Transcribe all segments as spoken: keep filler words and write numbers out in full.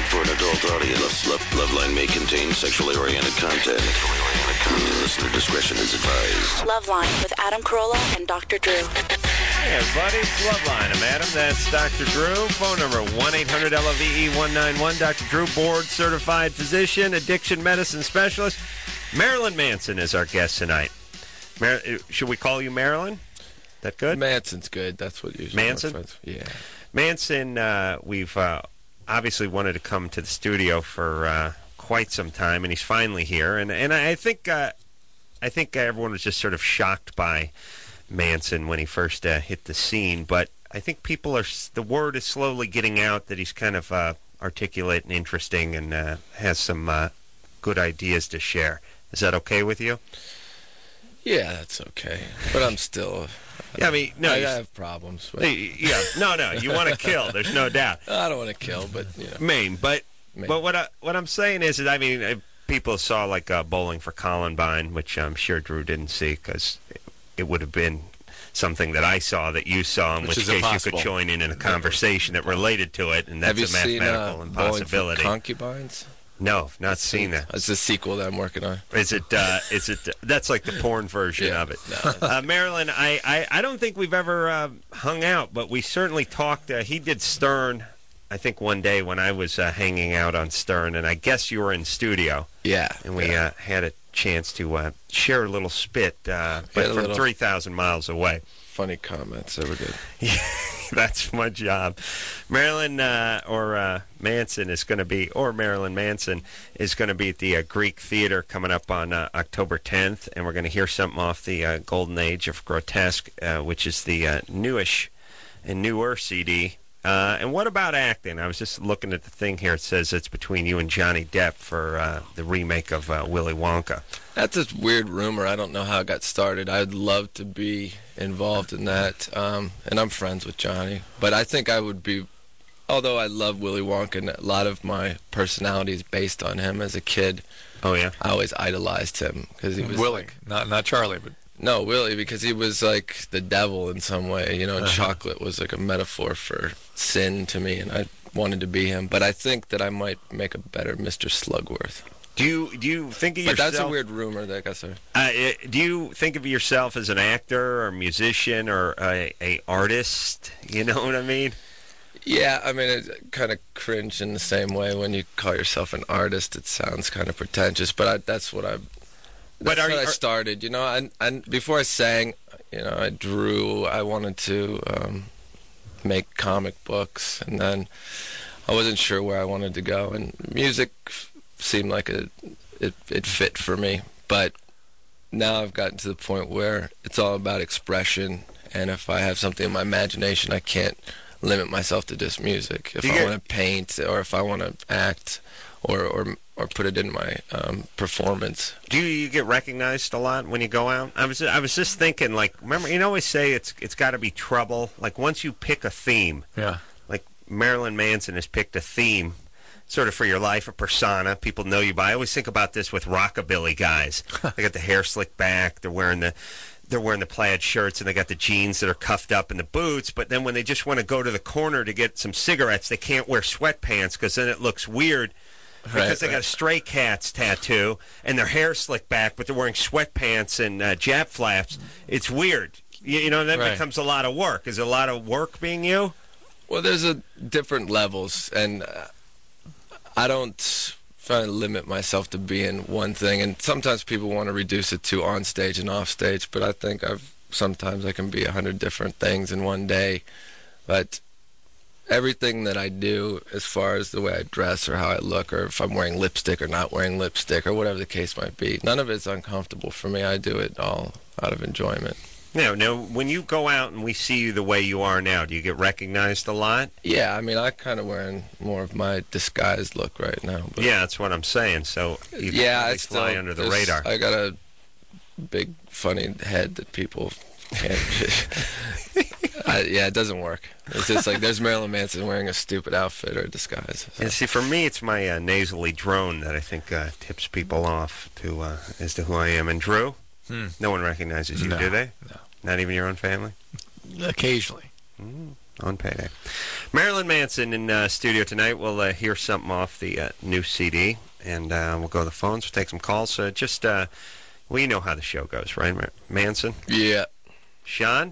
for an adult audience. Love, Loveline may contain sexually oriented content. Listener discretion is advised. Loveline with Adam Carolla and Doctor Drew. Hey, everybody. It's Loveline. I'm Adam. That's Doctor Drew. Phone number one eight hundred L O V E one nine one. Doctor Drew, board-certified physician, addiction medicine specialist. Marilyn Manson is our guest tonight. Mar- should we call you Marilyn? That good? Manson's good. That's what usually Manson? works. Yeah. Manson, uh, we've uh, obviously wanted to come to the studio for uh, quite some time, and he's finally here. And and I think uh, I think everyone was just sort of shocked by Manson when he first uh, hit the scene. But I think people are the word is slowly getting out that he's kind of uh, articulate and interesting, and uh, has some uh, good ideas to share. Is that okay with you? Yeah, that's okay. But I'm still... Yeah, I mean, no, I you, have problems. But yeah, no, no, you want to kill. There's no doubt. I don't want to kill, but you know. Maine, but Maine. but what I what I'm saying is, is I mean, uh, people saw like uh, Bowling for Columbine, which I'm sure Drew didn't see because it, it would have been something that I saw that you saw, in which, which is case impossible. you could join in in a conversation that related to it, and that's have you a seen, mathematical uh, impossibility. Bowling for Concubines? No, not seen that. It's a sequel that I'm working on. Is it? Uh, is it? That's like the porn version Yeah, of it. no. Uh, Marilyn, I, I, I don't think we've ever uh, hung out, but we certainly talked. Uh, he did Stern, I think, one day when I was uh, hanging out on Stern, and I guess you were in studio. Yeah. And we yeah. uh, had a chance to uh, share a little spit, uh, but a from little- three thousand miles away. Funny comments. They were good. That's my job. Marilyn uh, or uh, Manson is going to be, or Marilyn Manson is going to be at the uh, Greek Theater coming up on uh, October tenth, and we're going to hear something off the uh, Golden Age of Grotesque, uh, which is the uh, newish and newer C D. Uh, and what about acting? I was just looking at the thing here. It says it's between you and Johnny Depp for uh, the remake of uh, Willy Wonka. That's a weird rumor. I don't know how it got started. I'd love to be involved in that. Um, and I'm friends with Johnny. But I think I would be, although I love Willy Wonka, and a lot of my personality is based on him as a kid. Oh, yeah? I always idolized him because he was Willie, like, not not Charlie, but no, Willie, because he was like the devil in some way. You know, Uh-huh. chocolate was like a metaphor for sin to me, and I wanted to be him. But I think that I might make a better Mister Slugworth. Do you do you think of But yourself? that's a weird rumor that got started. Uh, it- do you think of yourself as an actor or a musician or a, a artist? You know what I mean? Yeah, I mean, it's kind of cringe in the same way when you call yourself an artist. It sounds kind of pretentious, but I, that's what I. But That's are what you- I are- started. You know, and and before I sang, you know, I drew. I wanted to um, make comic books, and then I wasn't sure where I wanted to go, and music f- seemed like a it it fit for me. But now I've gotten to the point where it's all about expression, and if I have something in my imagination, I can't limit myself to just music. If Do you I get- want to paint, or if I want to act, or or or put it in my um, performance. Do you, you get recognized a lot when you go out? I was I was just thinking, like, remember, you know, always say it's it's got to be trouble. Like, once you pick a theme, yeah. like Marilyn Manson has picked a theme, sort of for your life, a persona. People know you by. I always think about this with rockabilly guys. They got the hair slicked back. They're wearing the they're wearing the plaid shirts, and they got the jeans that are cuffed up and the boots. But then when they just want to go to the corner to get some cigarettes, they can't wear sweatpants because then it looks weird. Because Right, they got a Stray Cats tattoo and their hair slicked back, but they're wearing sweatpants and uh, jab flaps. It's weird. You, you know, that Right. becomes a lot of work. Is it a lot of work being you? Well, there's a different levels, and uh, I don't try to limit myself to being one thing. And sometimes people want to reduce it to on stage and off stage, but I think I've sometimes I can be a hundred different things in one day. But everything that I do, as far as the way I dress or how I look, or if I'm wearing lipstick or not wearing lipstick, or whatever the case might be, none of it's uncomfortable for me. I do it all out of enjoyment. Now, now, when you go out and we see you the way you are now, do you get recognized a lot? Yeah, I mean, I'm kind of wearing more of my disguised look right now. But Yeah, that's what I'm saying. So you yeah, probably I still fly under the there's- radar. I got a big, funny head that people can't. I, yeah, it doesn't work. It's just like there's Marilyn Manson wearing a stupid outfit or a disguise. So. And see, for me, it's my uh, nasally drone that I think uh, tips people off to uh, as to who I am. And Drew, Hmm. no one recognizes you, No, do they? no. Not even your own family? Occasionally. Mm. On payday. Marilyn Manson in uh, studio tonight. We'll uh, hear something off the uh, new C D, and uh, we'll go to the phones. We'll take some calls. So just, uh, we know how the show goes, right, Manson? Yeah. Sean?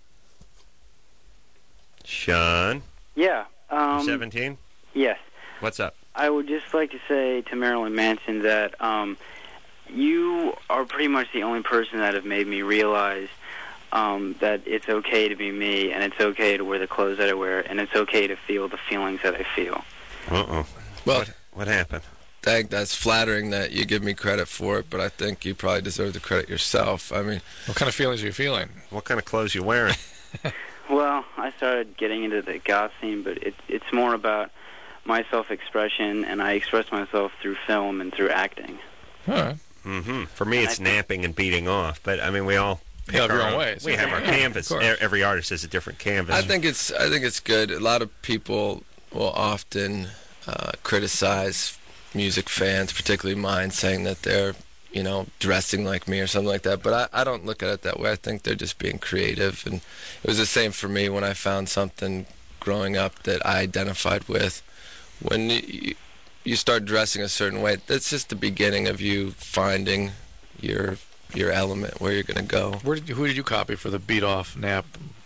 Sean? Yeah. Um, seventeen? Yes. What's up? I would just like to say to Marilyn Manson that um, you are pretty much the only person that have made me realize um, that it's okay to be me, and it's okay to wear the clothes that I wear, and it's okay to feel the feelings that I feel. Uh-oh. Well, what, what happened? Thank, that's flattering that you give me credit for it, but I think you probably deserve the credit yourself. I mean, what kind of feelings are you feeling? What kind of clothes you wearing? Well, I started getting into the goth scene, but it, it's more about my self-expression, and I express myself through film and through acting. All right. Mm-hmm. For me, it's napping and beating off, but I mean, we all pick You have your our own own ways. We have our canvas. E- Every artist has a different canvas. I think it's I think it's good. A lot of people will often uh, criticize music fans, particularly mine, saying that they're, you know, dressing like me or something like that. But I, I don't look at it that way. I think they're just being creative. And it was the same for me when I found something growing up that I identified with. When you, you start dressing a certain way, that's just the beginning of you finding your your element, where you're going to go. Where did you, who did you copy for the beat off nap?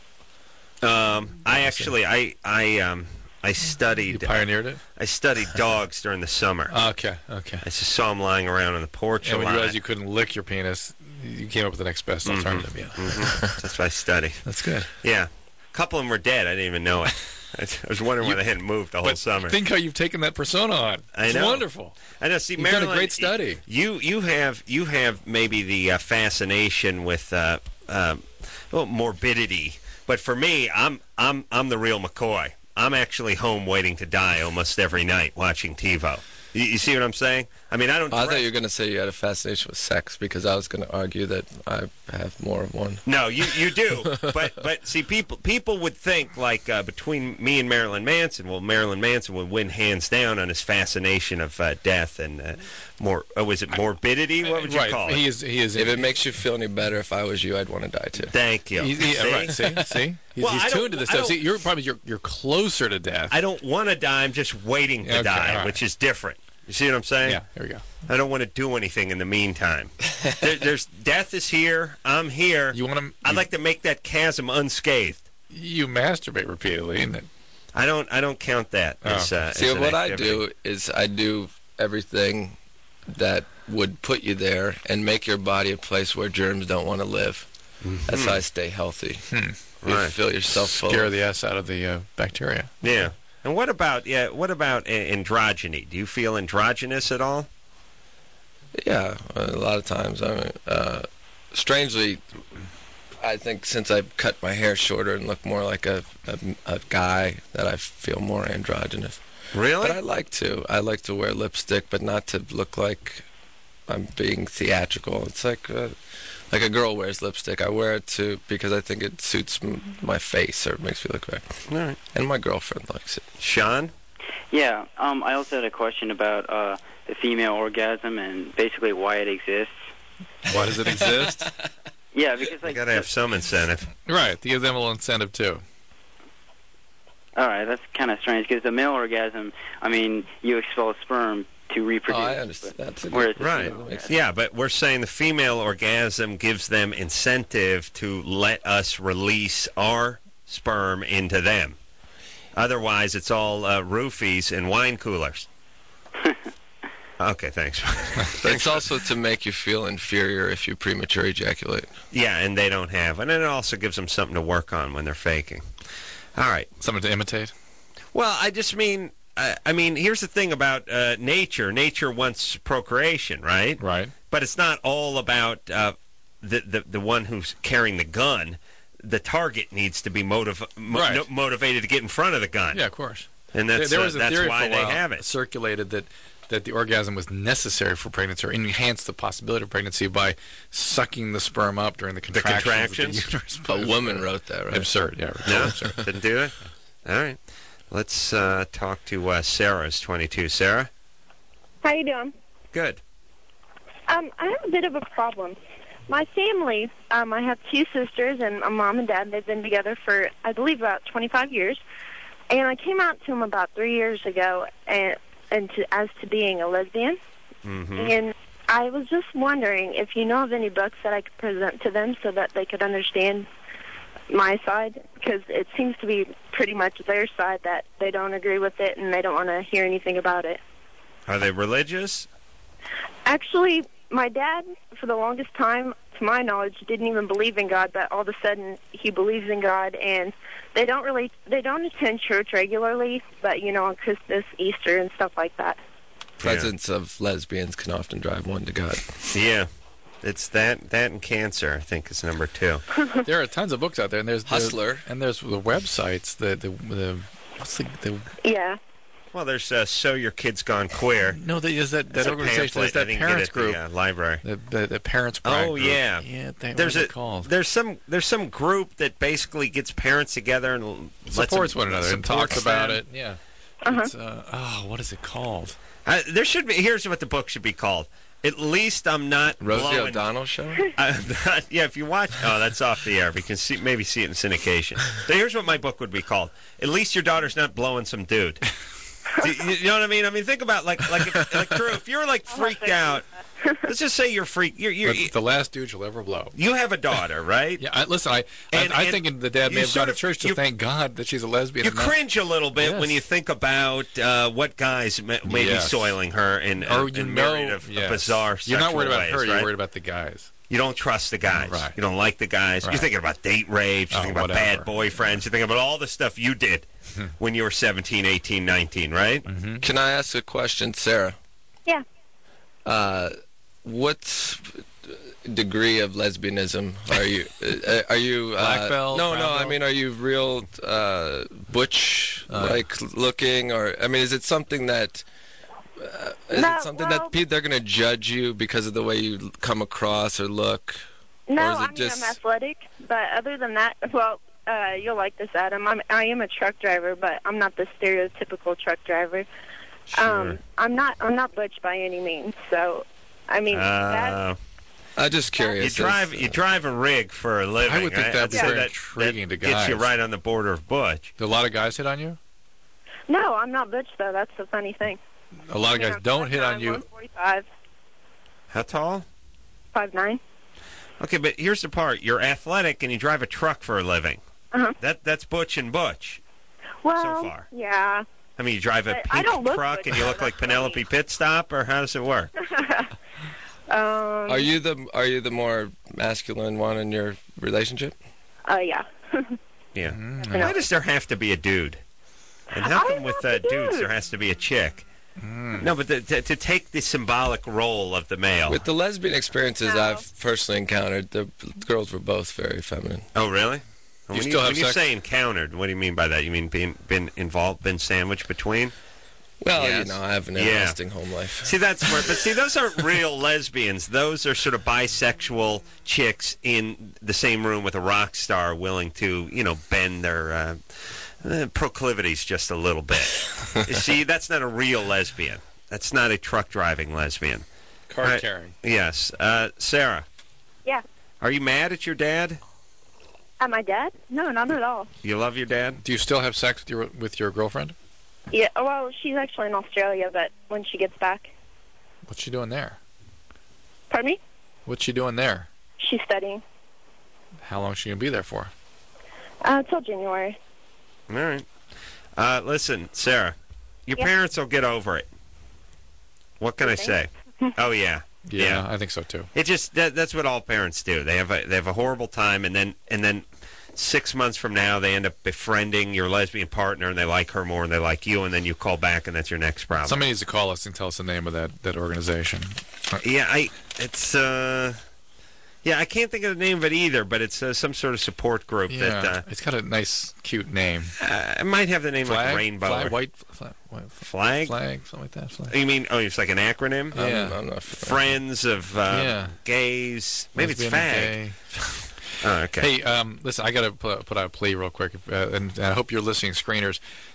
Um, I actually, I, I, um, I studied. You pioneered it? I studied dogs during the summer. Okay, okay. I just saw them lying around on the porch And a when lot. you realized you couldn't lick your penis, you came up with the next best Mhm. alternative. Yeah, Mhm. That's what I studied. that's good. Yeah, a couple of them were dead. I didn't even know it. I was wondering why they hadn't moved the whole But summer. think how you've taken that persona on. I It's know. wonderful. I know. See, You've done a Marilyn, great study. You you have you have maybe the uh, fascination with uh, uh, well, morbidity, but for me, I'm I'm I'm the real McCoy. I'm actually home waiting to die almost every night watching TiVo. You, you see what I'm saying? I mean, I don't. I thought dress- you were going to say you had a fascination with sex, because I was going to argue that I have more of one. No, you you do, but but see, people people would think like uh, between me and Marilyn Manson, well, Marilyn Manson would win hands down on his fascination of uh, death and uh, more. Oh, was it morbidity? What would you right. call it? He is. He is. If it makes you feel any better, if I was you, I'd want to die too. Thank you. He's, he, See? right. See. See. He's, Well, I he's don't- tuned to this I stuff. See, don't- you're probably you're you're closer to death. I don't want to die. I'm just waiting to Okay, die, all right. which is different. You see what I'm saying? yeah. There we go. I don't want to do anything in the meantime. there, there's death is here. I'm here. You want to? I'd like to make that chasm unscathed. You masturbate repeatedly, and it, I don't. I don't count that. Oh. As, uh, See, as an what I activity. do is I do everything that would put you there and make your body a place where germs don't want to live. That's how I stay healthy. Hmm. You Right. fill yourself full. scare of- the s out of the uh, bacteria. Yeah. And what about yeah? What about a- androgyny? Do you feel androgynous at all? Yeah, a lot of times. I mean, uh, strangely, I think since I cut my hair shorter and look more like a, a, a guy, that I feel more androgynous. Really? But I like to. I like to wear lipstick, but not to look like I'm being theatrical. It's like uh, like a girl wears lipstick. I wear it to because I think it suits m- my face or it makes me look better. All right. And my girlfriend likes it. Sean? Yeah, um, I also had a question about uh, the female orgasm and basically why it exists. Why does it exist? Yeah, because I like, got to have some incentive. Right. To give them a little incentive too. all right, that's kind of strange because the male orgasm, I mean, you expel sperm to reproduce. Oh, I understand. That's a good- Whereas the Right. female orgasm- Yeah, but we're saying the female orgasm gives them incentive to let us release our sperm into them. Otherwise, it's all uh, roofies and wine coolers. Okay, thanks. It's also to make you feel inferior if you premature ejaculate. Yeah, and they don't have. And then it also gives them something to work on when they're faking. All right. Something to imitate. Well, I just mean, uh, I mean, here's the thing about uh, nature. Nature wants procreation, right? Right. But it's not all about uh, the, the the one who's carrying the gun. The target needs to be motiv- mo- Right. no- motivated to get in front of the gun. Yeah, of course. And that's, there uh, was a that's theory why for a they while have it. circulated that that the orgasm was necessary for pregnancy or enhanced the possibility of pregnancy by sucking the sperm up during the contractions. contractions? Of the uterus. A woman wrote that, right? Absurd. Yeah. No, Absurd. didn't do it? All right. Let's uh, talk to uh, Sarah's twenty-two. Sarah? How you doing? Good. Um, I have a bit of a problem. my family, um, I have two sisters and a mom and dad. They've been together for, I believe, about twenty-five years. And I came out to them about three years ago and, and to, as to being a lesbian. Mm-hmm. And I was just wondering if you know of any books that I could present to them so that they could understand my side, because it seems to be pretty much their side that they don't agree with it and they don't want to hear anything about it. Are they religious? Actually, my dad, for the longest time, to my knowledge, didn't even believe in God, but all of a sudden he believes in God, and they don't really, they don't attend church regularly, but, you know, on Christmas, Easter, and stuff like that. Presence yeah. of lesbians can often drive one to God. Yeah. It's that, that and cancer, I think, is number two. There are tons of books out there, and there's Hustler, the, and there's the websites. The the the what's the, the yeah. Well, there's uh, So Your Kid's Gone Queer. No, there's that that That's organization. There's that parents group. The uh, library. The, the the parents. Pride Oh group. yeah. Yeah. They, there's what a called? there's some there's some group that basically gets parents together and supports them, one another and talks about it. Yeah. Uh-huh. It's, uh, oh, what is it called? Uh, there should be. Here's what the book should be called. At least I'm not Rosie blowing, O'Donnell show. Uh, yeah, if you watch, oh, that's off the air. We can see, maybe see it in syndication. So here's what my book would be called. At least your daughter's not blowing some dude. Do you, you know what I mean? I mean, think about like like if, like Drew, if you're like freaked out. Let's just say you're freaked. You're, you're, But the last dude you'll ever blow. You have a daughter, right? Yeah. I, listen, I And- I, I and think the dad may you have gone sort to of- church to you- thank God that she's a lesbian. You and not- cringe a little bit Yes. when you think about uh, what guys may, may Yes. be soiling her in, Or in, you in know, myriad of, yes. of bizarre You're not worried sexual about ways, her. right? You're worried about the guys. You don't trust the guys. Right. You don't like the guys. Right. You're thinking about date rapes. You're Oh, thinking about whatever. bad boyfriends. You're thinking about all the stuff you did when you were seventeen, eighteen, nineteen, right? Mm-hmm. Can I ask a question, Sarah? Yeah. Uh, what degree of lesbianism are you? Uh, are you uh, Black belt, No, brown no. I belt? mean, are you real uh, butch Uh. like looking, or I mean, is it something that? Uh, is No, it something well- that pe- they're going to judge you because of the way you come across or look? No, Or is it I mean, just- I'm athletic, but other than that, well, uh, you'll like this, Adam. I'm, I am a truck driver, but I'm not the stereotypical truck driver. Um, I'm not, I'm not butch by any means. So, I mean, that, Uh, I'm just you curious. drive as- you drive a rig for a living. I would think right? that'd I'd be say very that, intriguing that to gets you guys. right on the border of butch. Do a lot of guys hit on you? no, I'm not butch though. That's the funny thing. A lot of guys don't hit on you. forty-five, How tall? five nine. Okay, but here's the part. You're athletic and you drive a truck for a living. Uh-huh. That that's butch and butch. Well, far. yeah. I mean, you drive a But I pink don't look truck butch, and you though. look like That's funny. Penelope Pitstop, or how does it work? Um. Are you the Are you the more masculine one in your relationship? Uh, yeah. Yeah. Mm. Why does there have to be a dude? And how come I'm with not uh, the dudes dude. there has to be a chick? Mm. No, but the, to, to take the symbolic role of the male. With the lesbian experiences No. I've personally encountered, the girls were both very feminine. Oh, really? You when still you, have when you sex? say encountered, what do you mean by that? You mean being been involved, been sandwiched between? Well, Yes. you know, I have an Yeah. interesting home life. See, that's where, but see, those aren't real lesbians. Those are sort of bisexual chicks in the same room with a rock star, willing to, you know, bend their uh, uh, proclivities just a little bit. You see, that's not a real lesbian. That's not a truck driving lesbian. Card Right. carrying. Yes, uh, Sarah. Yeah. Are you mad at your dad? At my dad? No, not at all. You love your dad? Do you still have sex with your with your girlfriend? Yeah. Well, she's actually in Australia, but when she gets back, What's she doing there? pardon me, What's she doing there? she's studying How long is she gonna be there for? uh, till January. All right. Uh, listen, Sarah, your Yeah. parents will get over it. What can I say? Oh, yeah. Yeah, Yeah. I think so too. It just that, that's what all parents do. They have a they have a horrible time, and then and then six months from now they end up befriending your lesbian partner, and they like her more, and they like you, and then you call back, and that's your next problem. Somebody needs to call us and tell us the name of that, that organization. yeah, I it's uh yeah I can't think of the name of it either, but it's uh, some sort of support group Yeah, that uh, it's got a nice, cute name. uh, it might have the name Flag, like Rainbow flag, or- white, flag, white, Flag. flag, something like that. Flag. You mean oh, it's like an acronym? Yeah. I'm, I'm not Friends of uh, Yeah. gays. Maybe it's Lesbian, fag. gay. Oh, okay. Hey, um, listen, I got to put, put out a plea real quick, uh, and, and I hope you're listening, screeners.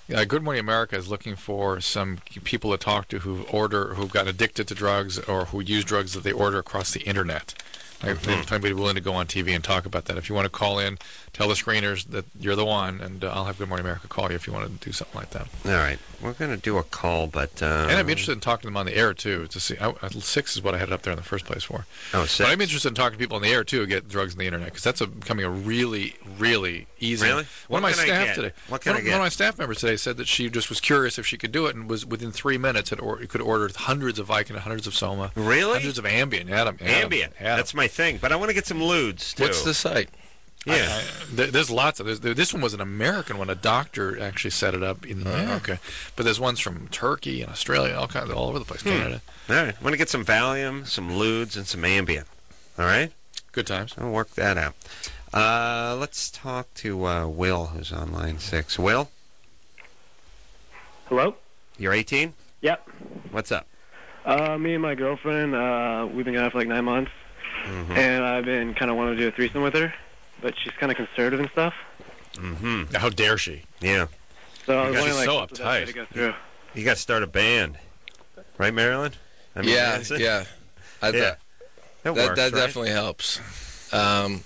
Uh, Good Morning America is looking for some people to talk to who order, who've gotten addicted to drugs or who use drugs that they order across the internet. Mm-hmm. If anybody willing to go on T V and talk about that. If you want to call in, tell the screeners that you're the one, and uh, I'll have Good Morning America call you if you want to do something like that. All right. We're going to do a call, but... Uh, and I'm interested in talking to them on the air, too. To see, I, six is what I had it up there in the first place for. Oh, six. But I'm interested in talking to people on the air, too, who get drugs on the internet, because that's a, becoming a really, really easy... Really? One What of my can I staff get? today... What can one, I get? One of my staff members today said that she just was curious if she could do it, and was within three minutes, had or, could order hundreds of Vicodin, hundreds of Soma. Really? Hundreds of Ambien. Adam, Adam, Ambien. Adam. That's my thing. But I want to get some Ludes, too. What's the site? Yeah. I, I, there, there's lots of there's, there, this one was an American one. A doctor actually set it up in America, but there's ones from Turkey and Australia, all kinds, all over the place. Canada. All right. I want to get some Valium, some Ludes, and some Ambien. All right? Good times. I'll work that out. Uh, let's talk to uh, Will, who's on line six. Will? Hello? You're eighteen? Yep. What's up? Uh, me and my girlfriend, uh, we've been together for like nine months, Mm-hmm. and I've been kind of wanting to do a threesome with her, but she's kind of conservative and stuff. Mm-hmm. How dare she? Yeah. So I was guys wondering, are like, so what's the best way uptight. to go through? You got to start a band. Right, Marilyn? I mean, yeah, that's it. yeah. I, Yeah. that That, that, works, that right? definitely helps. Um,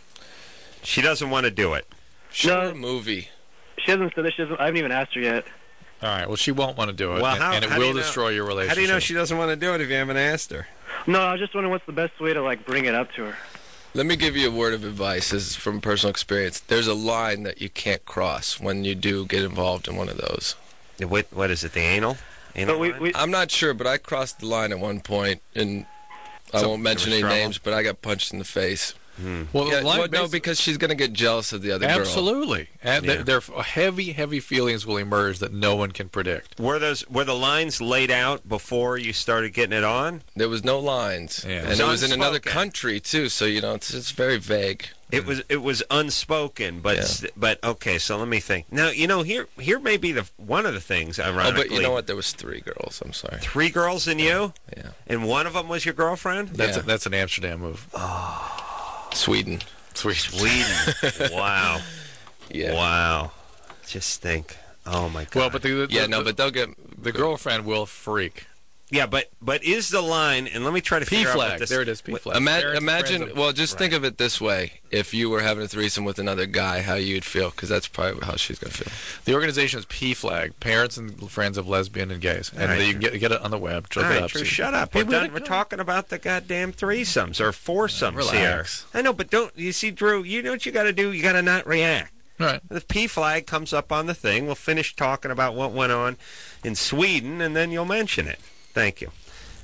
She doesn't want to do it. show No. her a movie. She hasn't said that. She hasn't, I haven't even asked her yet. All right. Well, she won't want to do it, Well, and, how- and it how do will you know- destroy your relationship. How do you know she doesn't want to do it if you haven't asked her? No, I was just wondering what's the best way to, like, bring it up to her. Let me give you a word of advice. This is from personal experience. There's a line that you can't cross when you do get involved in one of those. What, what is it, the anal? Anal But we, line? we, I'm not sure, but I crossed the line at one point, and I So, won't mention there any was trouble? names, but I got punched in the face. Well, the Yeah, line well, no, basi- because she's going to get jealous of the other girl. absolutely, and Yeah. there, there heavy, heavy feelings will emerge that no one can predict. Were those were the lines laid out before you started getting it on? There was no lines, Yeah. and It's it was in another unspoken. country too. So you know, it's it's very vague. It was it was unspoken, but Yeah. s- but okay. So let me think. Now you know here here may be the one of the things. Oh, Ironically, but you know what? There was three girls. I'm sorry. Three girls and you, Yeah, and one of them was your girlfriend. That's Yeah. a, that's an Amsterdam move. Sweden. Sweet. Sweden. Wow. Yeah. Wow. Just think. Oh my God. Well, but the, the Yeah, the, no, but they'll get. the girlfriend will freak. yeah, but but is the line? And let me try to P figure out flag. what this. There it is. P what- flag. Ima- Parents and imagine. friends of- Well, just think Right. of it this way: if you were having a threesome with another guy, how you'd feel, because that's probably how she's gonna feel. The organization is P flag, Parents and Friends of Lesbian and Gays, and Right. you can get, get it on the web. All Look it right, up. Drew, See- shut up. We're, Hey, done. let it We're go. talking about the goddamn threesomes or foursomes Relax. here. I know, but don't you see, Drew? You know what you got to do? You got to not react. All right. The P flag comes up on the thing. We'll finish talking about what went on in Sweden, and then you'll mention it. Thank you.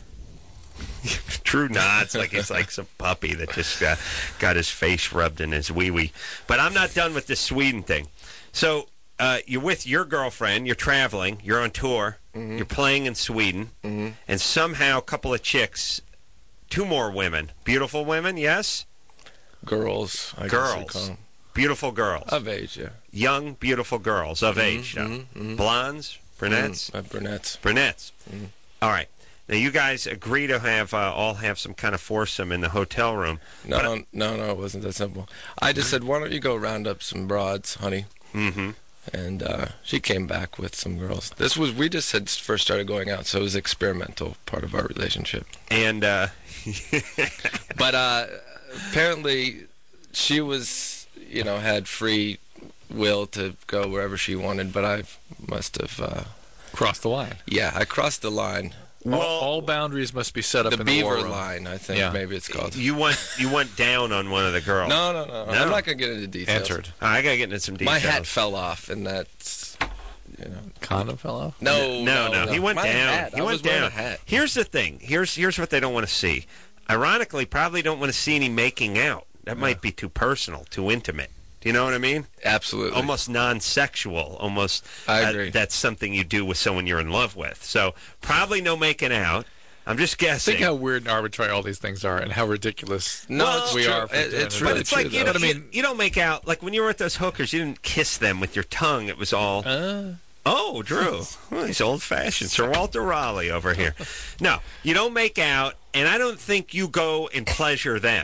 Drew nods like he's like some puppy that just uh, got his face rubbed in his wee-wee. But I'm not done with this Sweden thing. So uh, you're with your girlfriend, you're traveling, you're on tour, Mm-hmm. you're playing in Sweden, and somehow a couple of chicks, two more women, beautiful women, yes? Girls. I guess you Girls. call 'em. Beautiful girls. Of age, yeah. Young, beautiful girls of age. now. mhm, mhm. Blondes, brunettes, Mm, uh, brunettes. brunettes. All right. Now you guys agree to have uh, all have some kind of foursome in the hotel room. No, But- no, no, it wasn't that simple. I just said, why don't you go round up some broads, honey? Mm-hmm. And uh, she came back with some girls. This was, we just had first started going out, so it was experimental part of our relationship. And uh, But uh, apparently she was, you know, had free will to go wherever she wanted, but I must have, uh, Cross the line. yeah, I crossed the line. all, all boundaries must be set up The in the war beaver room. line, I think Yeah. maybe it's called. you went you went down on one of the girls. No, no, no, No. I'm not going to get into details. Entered. Oh, I gotta get into some My details. hat fell off, and that's, you know. Condom fell off. No, no, no, He went My down. hat. He I went was wearing down. a hat. Here's the thing. Here's here's what they don't want to see. Ironically, probably don't want to see any making out. That might be too personal, too intimate. Do you know what I mean? Absolutely. Almost non-sexual. Almost. I uh, agree. that's something you do with someone you're in love with. So probably no making out. I'm just guessing. Think how weird and arbitrary all these things are, and how ridiculous No, Well, it's we true. are. For It- doing it's it. but really it's true, like you, though. know, But I mean- you, you don't make out like when you were with those hookers. You didn't kiss them with your tongue. It was all. Uh, Oh, Drew. Well, he's old-fashioned. Sir Walter Raleigh over here. No, you don't make out, and I don't think you go and pleasure them.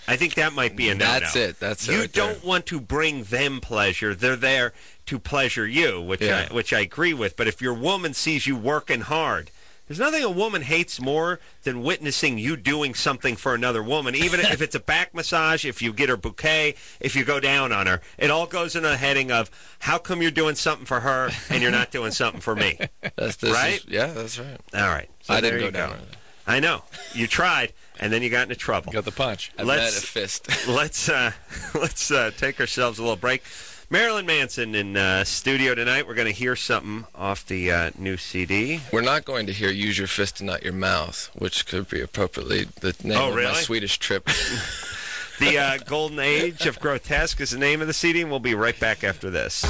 I think that might be a no-no. That's it. That's it. You right don't there. want to bring them pleasure. They're there to pleasure you, which Yeah. I, which I agree with. But if your woman sees you working hard, there's nothing a woman hates more than witnessing you doing something for another woman, even if it's a back massage, if you get her bouquet, if you go down on her. It all goes in a heading of, how come you're doing something for her and you're not doing something for me? That's this Right? Is, yeah, that's right. All right. So I didn't there go you down on it. I know. You tried, and then you got into trouble. Got the punch. I Let's- met a fist. let's uh, let's uh, take ourselves a little break. Marilyn Manson in uh, studio tonight. We're going to hear something off the uh, new C D. We're not going to hear "Use Your Fist and Not Your Mouth," which could be appropriately the name Oh, of really? my Swedish trip. The uh, Golden Age of Grotesque is the name of the C D, and we'll be right back after this.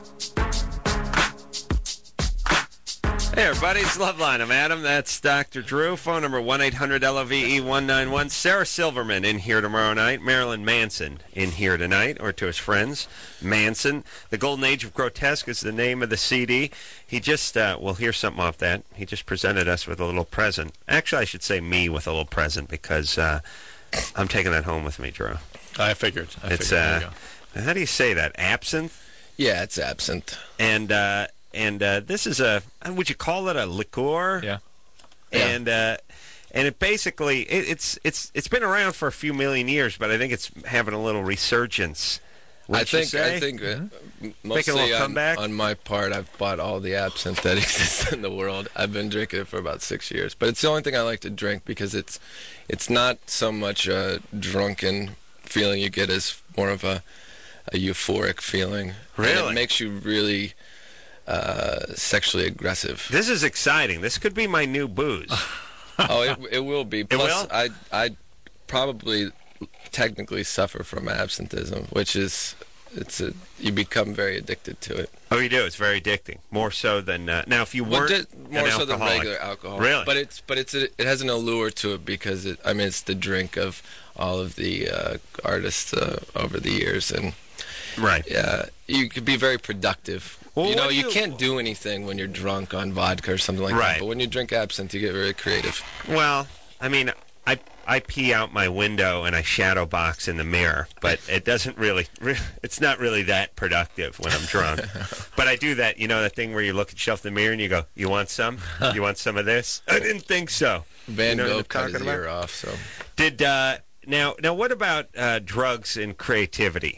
Hey, everybody, it's Loveline. I'm Adam. That's Doctor Drew. Phone number one eight hundred L O V E one nine one. Sarah Silverman in here tomorrow night. Marilyn Manson in here tonight, or to his friends, Manson. The Golden Age of Grotesque is the name of the C D. He just, uh, we'll hear something off that. He just presented us with a little present. Actually, I should say me with a little present, because uh, I'm taking that home with me, Drew. I figured. I It's, figured. There uh, you go. how do you say that? Absinthe? Yeah, it's absent. And, uh, and uh, this is a, would you call it a liqueur? Yeah. And uh, and it basically it, it's it's it's been around for a few million years, but I think it's having a little resurgence. I Wouldn't you think say? I think uh, Making a mostly little on, comeback? on my part, I've bought all the absinthe that exists in the world. I've been drinking it for about six years, but it's the only thing I like to drink because it's it's not so much a drunken feeling you get as more of a a euphoric feeling. And Really? it makes you really uh, sexually aggressive. This is exciting. This could be my new booze. Oh, it, it will be. Plus, will? I I probably technically suffer from absinthism, which is it's a you become very addicted to it. Oh, you do. It's very addicting. More so than uh, now. If you Well, weren't di- more an so than alcoholic- regular alcohol. Really? But it's but it's a, it has an allure to it because it, I mean it's the drink of all of the uh, artists uh, over the years, and right. yeah, you could be very productive. Well, you know, what do you, you- can't do anything when you're drunk on vodka or something like Right. that. But when you drink absinthe, you get very creative. Well, I mean, I I pee out my window and I shadow box in the mirror, but it doesn't really, re- it's not really that productive when I'm drunk. But I do that, you know, that thing where you look at yourself in the mirror and you go, "You want some? You want some of this?" I didn't think so. Van You know what Gogh I'm cut his talking about? ear off, so. Did uh, now now what about uh, drugs and creativity?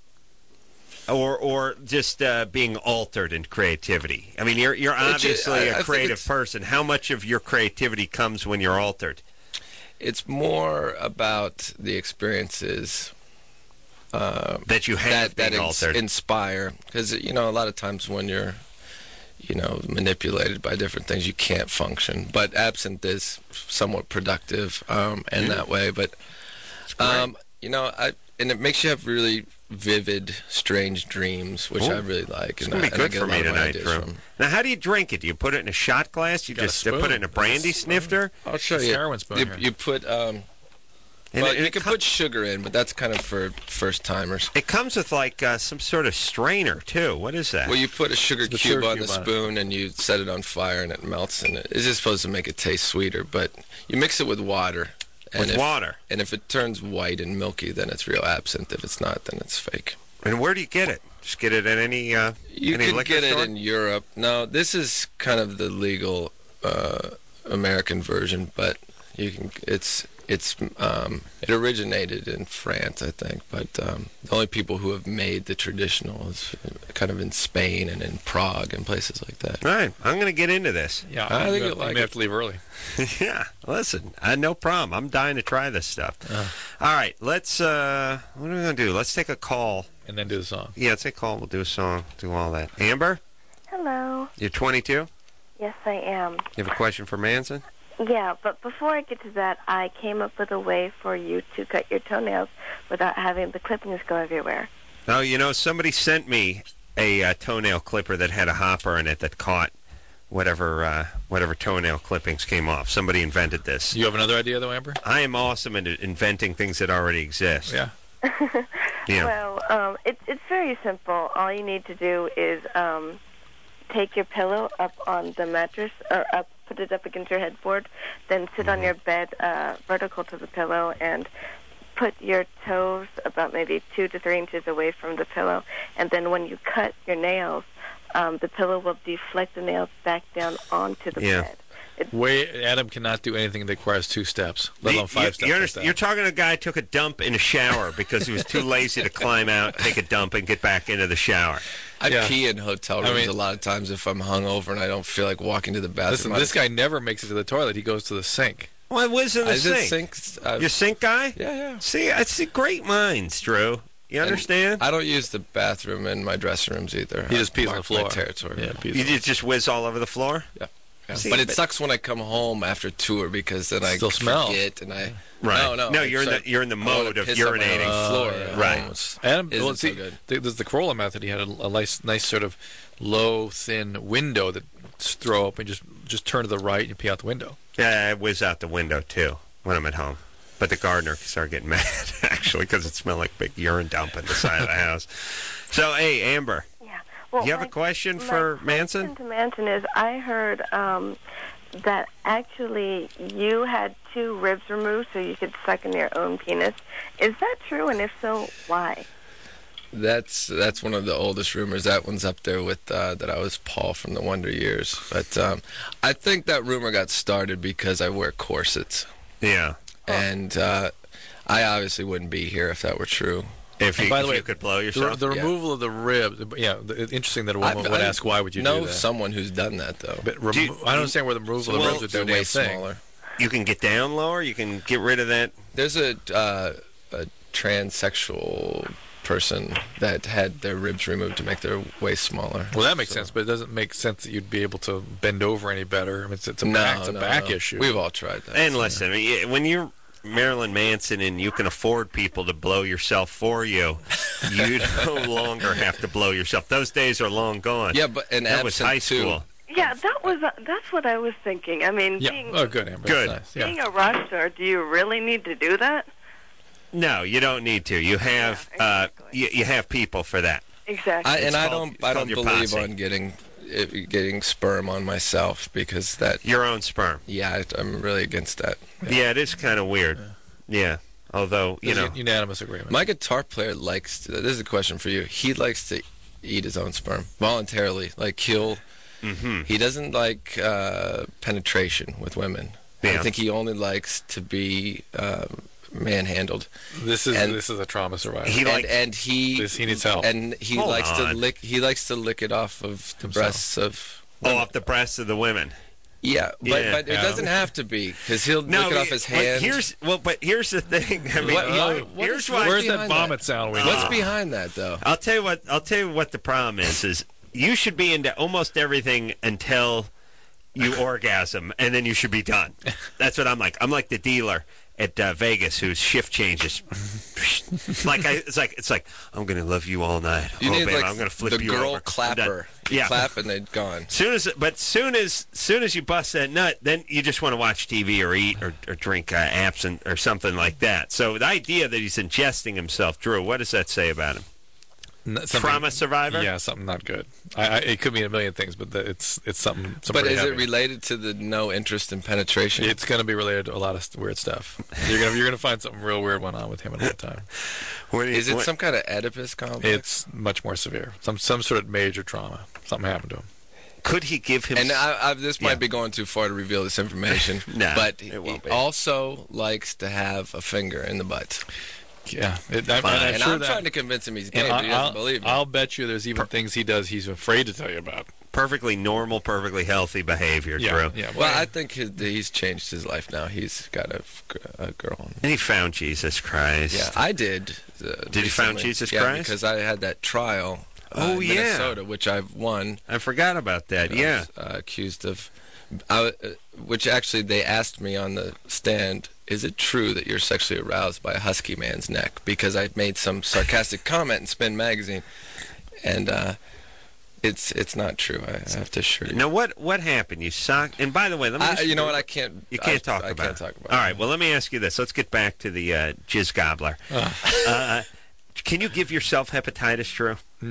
Or, or just uh, being altered in creativity. I mean, you're you're It ju- obviously I- I a think creative it's- person. How much of your creativity comes when you're altered? It's more about the experiences uh, That you have that that being ins- altered. inspire. Because you know, a lot of times when you're, you know, manipulated by different things, you can't function. But absinthe is somewhat productive um, in that way. But um, you know, I and it makes you have really vivid, strange dreams, which Ooh. I really like. It's and gonna I, be and I good get for a me lot of my tonight, ideas Drew. from. Now, how do you drink it? Do you put it in a shot glass? You Got a just uh, put spoon. it in a brandy snifter? I'll show It's you. heroin spoon you, here. you put um, And well, it, you it can co- put sugar in, but that's kind of for first timers. it comes with like uh, some sort of strainer too. What is that? Well, you put a sugar The cube sugar on cube the on it. spoon and you set it on fire and it melts and it. It's just supposed to make it taste sweeter, but you mix it with water. And with if, water. And if it turns white and milky, then it's real absinthe. If it's not, then it's fake. And where do you get it? Just get it at any uh, You any can liquor get it store? in Europe. No, this is kind of the legal uh, American version, but you can. It's it's um, it originated in France, I think, but um, the only people who have made the traditional is kind of in Spain and in Prague and places like that. All right, I'm going to get into this. Yeah, I think you, you'll like you may it. have to leave early. Yeah, listen, I no problem. I'm dying to try this stuff. All right, let's. Uh, what are we going to do? Let's take a call. And then do the song. Yeah, let's take a call. We'll do a song. Do all that. Amber, Hello. you're twenty-two. Yes, I am. You have a question for Manson? Yeah, but before I get to that, I came up with a way for you to cut your toenails without having the clippings go everywhere. Oh, you know, somebody sent me a uh, toenail clipper that had a hopper in it that caught whatever uh, whatever toenail clippings came off. Somebody invented this. You have another idea, though, Amber? I am awesome at inventing things that already exist. Yeah. Yeah. Well, um, it's it's very simple. All you need to do is um, take your pillow up on the mattress, or up, put it up against your headboard, then sit on your bed uh, vertical to the pillow and put your toes about maybe two to three inches away from the pillow, and then when you cut your nails, um, the pillow will deflect the nails back down onto the Yeah. bed. It, Way Adam cannot do anything that requires two steps, let alone You- five you- steps. You're, like that. you're talking to a guy who took a dump in a shower because he was too lazy to climb out, take a dump, and get back into the shower. I Yeah. pee in hotel I rooms mean- a lot of times if I'm hungover and I don't feel like walking to the bathroom. Listen, I- this guy never makes it to the toilet. He goes to the sink. Well, it was in the I just sink. think uh, Your sink guy? yeah, yeah. See, I see great minds, Drew. You And understand? I don't use the bathroom in my dressing rooms either. He just I pees on the mark floor. My territory. Yeah, pees You on- just, just whiz all over the floor? Yeah. Yeah. See, but it but- sucks when I come home after tour because then I Still smells. forget and I Right. no no No, you're in it's the- you're in the I wanna mode of piss on my own urinating. floor. Oh, at yeah. Right. home. It's- Adam, isn't well, see, so good. th- there's the Corolla method. He had a, a nice, nice sort of low, thin window that s- throw open. Just, just turn to the right and you pee out the window. Yeah, I whiz out the window, too, when I'm at home. But the gardener started getting mad, actually, because it smelled like a big urine dump in the side of the house. So, hey, Amber, yeah. Well, you have my- a question my for question Manson? to Manson is, I heard um, that actually you had two ribs removed so you could suck in your own penis. Is that true? And if so, why? That's that's one of the oldest rumors. That one's up there with uh, that I was Paul from the Wonder Years. But um, I think that rumor got started because I wear corsets, Yeah. and uh, I obviously wouldn't be here if that were true. If you, by the if way, you could blow The, yourself. the Yeah. removal of the ribs. Yeah, the, interesting that a woman I- would I ask, why would you know do that? someone who's done that though? But remo- Do you- I don't understand where the removal of the Well, ribs would They're do a way damn thing. smaller. You can get down lower. You can get rid of that. There's a, uh, a transsexual person that had their ribs removed to make their waist smaller. Well, that makes So- sense, but it doesn't make sense that you'd be able to bend over any better. I mean, it's, it's a No, back, it's a no, back no. issue. We've all tried that. And listen, y- when you're Marilyn Manson and you can afford people to blow yourself for you, you no longer have to blow yourself. Those days are long gone. Yeah, but and that was absent high too. school. Yeah, that was uh, that's what I was thinking. I mean, yeah. being, Oh, good, Amber. Good. That's nice. being Yeah. a rock star, do you really need to do that? No, you don't need to. You have Yeah, uh, exactly. you, you have people for that. Exactly. I, and It's I called- don't it's I called don't your believe posse. on getting it, getting sperm on myself because that Your own sperm. yeah I, I'm really against that. Yeah, it is kind of weird. Yeah. Although, you There's know, a unanimous agreement. My guitar player likes to, this is a question for you. He likes to eat his own sperm voluntarily. Like he'll mhm. he doesn't like uh, penetration with women. I Yeah. think he only likes to be um, manhandled. This is and- this is a trauma survivor. He and, likes- and he This- he needs help. And he Hold likes to on. lick he likes to lick it off of the Himself. breasts of oh, off the breasts of the women. yeah, but, Yeah. but it Yeah. doesn't have to be because he'll No, lick it off but- his but hand. here's well, but here's the thing. I mean, What- he- what- what here's is- why. Where's that behind vomit that? sound we What's got? behind that though? I'll tell you what. I'll tell you what the problem is. Is you should be into almost everything until you orgasm, and then you should be done. That's what I'm like. I'm like the dealer at uh, Vegas whose shift changes. like I, it's like it's like I'm gonna love you all night. You oh, need babe, like I'm gonna flip the you girl over. I'm clapper. done. You Yeah. clap and they're gone. Soon as, but soon as, soon as you bust that nut, then you just want to watch T V or eat or, or drink uh, absinthe or something like that. So the idea that he's ingesting himself, Drew, what does that say about him? N- something- Trauma survivor? Yeah, something not good. I, I, it could mean a million things, but the, it's it's something. something But pretty is it heavy. related to the no interest in penetration? It's going to be related to a lot of st- weird stuff. You're gonna you're gonna find something real weird went on with him at one time. What do you- Is it what- some kind of Oedipus complex? It's much more severe. Some some sort of major trauma. Something happened to him. Could he give him? and I, I, this Yeah. might be going too far to reveal this information. Nah, but it he won't be. also likes to have a finger in the butt. Yeah, it, I, Fine. and I'm and sure I'm that, trying to convince him he's gay, and but he I'll, doesn't believe me. I'll bet you there's even things he does he's afraid to tell you about. perfectly normal, perfectly healthy behavior, Yeah, Drew. yeah. well, I think his, he's changed his life now. He's got a, a girl. And he found Jesus Christ. Yeah, I did. Uh, Did you found recently. Jesus yeah, Christ? because I had that trial. Uh, Oh, in yeah. Minnesota, which I've won. I forgot about that. I Yeah. was, uh, accused of, I, uh, which actually they asked me on the stand, is it true that you're sexually aroused by a husky man's neck? Because I made some sarcastic comment in Spin magazine, and uh, it's it's not true. I, I have to assure you. Now, what what happened? You socked. And by the way, let me. I, just- you know what? I can't. You can't I, talk I about can't it. talk about All it. right. Well, let me ask you this. Let's get back to the uh, jizz gobbler. Uh, can you give yourself hepatitis, Drew? No.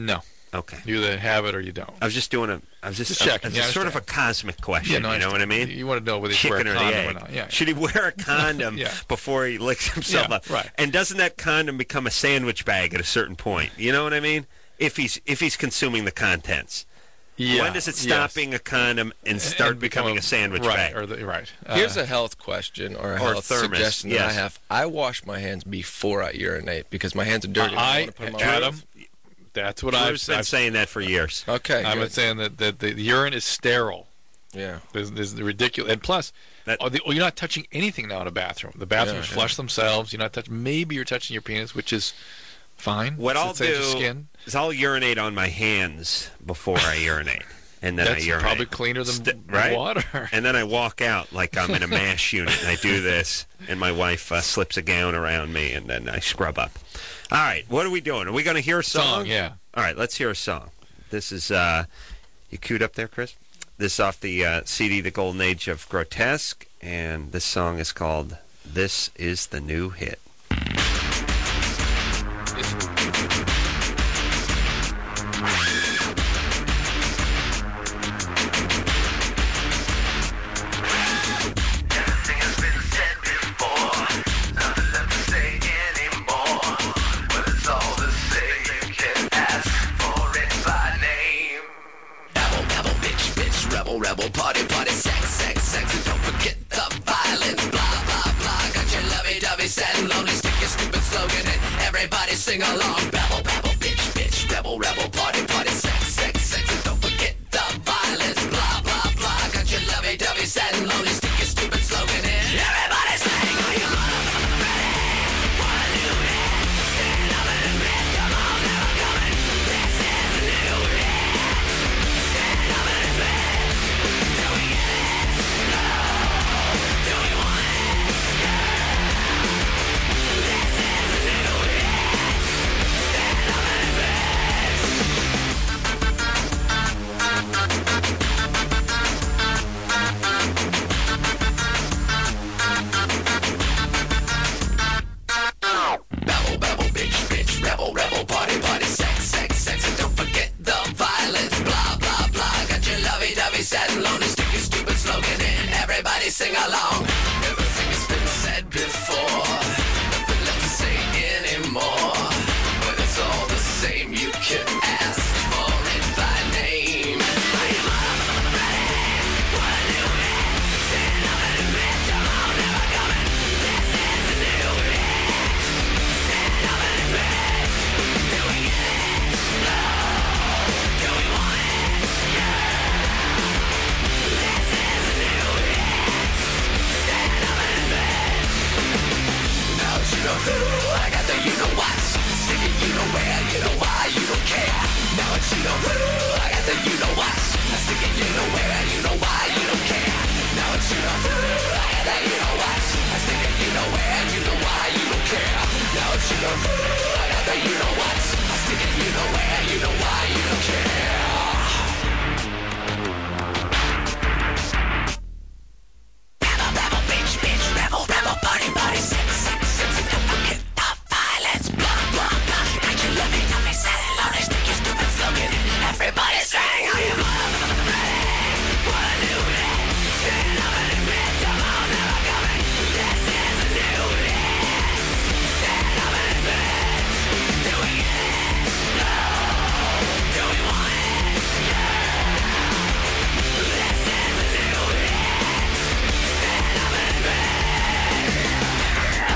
Okay. You either have it or you don't. I was just doing a. I was just, Just uh, checking, it's yeah, I sort of a understand. cosmic question. Yeah, no, I you know what I mean? You want to know whether he wear a Chicken or the condom egg? or not. Yeah. Should he wear a condom Yeah. before he licks himself Yeah, up? right. And doesn't that condom become a sandwich bag at a certain point? You know what I mean? If he's if he's consuming the contents. Yeah, When does it stop yes. being a condom and start And become becoming a sandwich right, bag? Or the, right. Uh, Here's a health question or a Or health thermos, suggestion that yes. I have. I wash my hands before I urinate because my hands are dirty. and I, I, want to put them on Adam, that's what I've, Drew's been I've saying that for years. Okay, I've been good. saying that, that the urine is sterile. Yeah. There's, there's the ridiculous, and plus, That- oh, the, oh, you're not touching anything now in a bathroom. The bathrooms Yeah, flush themselves. You're not touching. Maybe you're touching your penis, which is fine. What It's I'll the same as do skin. is I'll urinate on my hands before I urinate, and then That's I urinate. probably cleaner than St- right? water. And then I walk out like I'm in a MASH unit, and I do this, and my wife uh, slips a gown around me, and then I scrub up. All right, what are we doing? Are we going to hear a song? Song, yeah. All right, let's hear a song. This is, uh, you queued up there, Chris? This is off the uh, C D, The Golden Age of Grotesque, and this song is called This Is the New Hit. Everything has been said before. Nothing left to say anymore. Well, it's all the same. You can ask for it by name. Rebel, rebel, bitch, bitch, rebel, rebel, party, party, sex, sex, sex, and don't forget the violence. Blah, blah, blah. Got your lovey-dovey, sad and lonely. Stick your stupid slogan and everybody sing along. Rebel, rebel, bitch, bitch, rebel, rebel, party, party, sex, sex, sex, and don't forget the violence. Blah, blah, blah. Got your lovey-dovey, sad and lonely. Stick your stupid slogan in. Everybody sing. Are you ready? One new hit. Stand up and admit. Come on, never coming. This is a new hit. Stand up and admit. Do we get it? No. Do we want it? This is a new hit. Stand up and admit. Babble, babble, bitch, bitch, rebel, rebel, party, party, sex, sex, sex, and don't forget the violence. Blah, blah, blah. Got your lovey-dovey, sad and lonely. Stick your stupid slogan in. Everybody sing along. Everything has been said before. Nothing left to say anymore. When it's all the same, you can ask for it by name. Are you ready? What a new hit. Stand up and admit. Come on, never coming. This is a new hit. Stand up and admit. Do we get it? No. Do we want it? This is a new hit. Stand up and admit. Now that you know who, I got the you know what. Stick it, you know where, you know why, you don't care. Now that you know who, I got the you know what. Stick it, you know where, you know why, you don't care. Now that you know who, I got the you know what. Stick it, you know where, you know why, you don't care. Now that you know who, I got the you know what. Stick it, you know where, you know why, you don't care. Rebel, rebel, bitch, bitch, rebel, rebel, party, party, sex, sex, sex, and don't forget the violence. Blah, blah, blah. Got your lovey-dovey, sad and lonely. Stick your stupid slogan in. Everybody sing. Are you ready? What a new hit. Stand up and admit. Come on, never coming. This is a new hit. Stand up and admit. Do we get it? No. Do we want it? This is a new hit. Stand up and admit.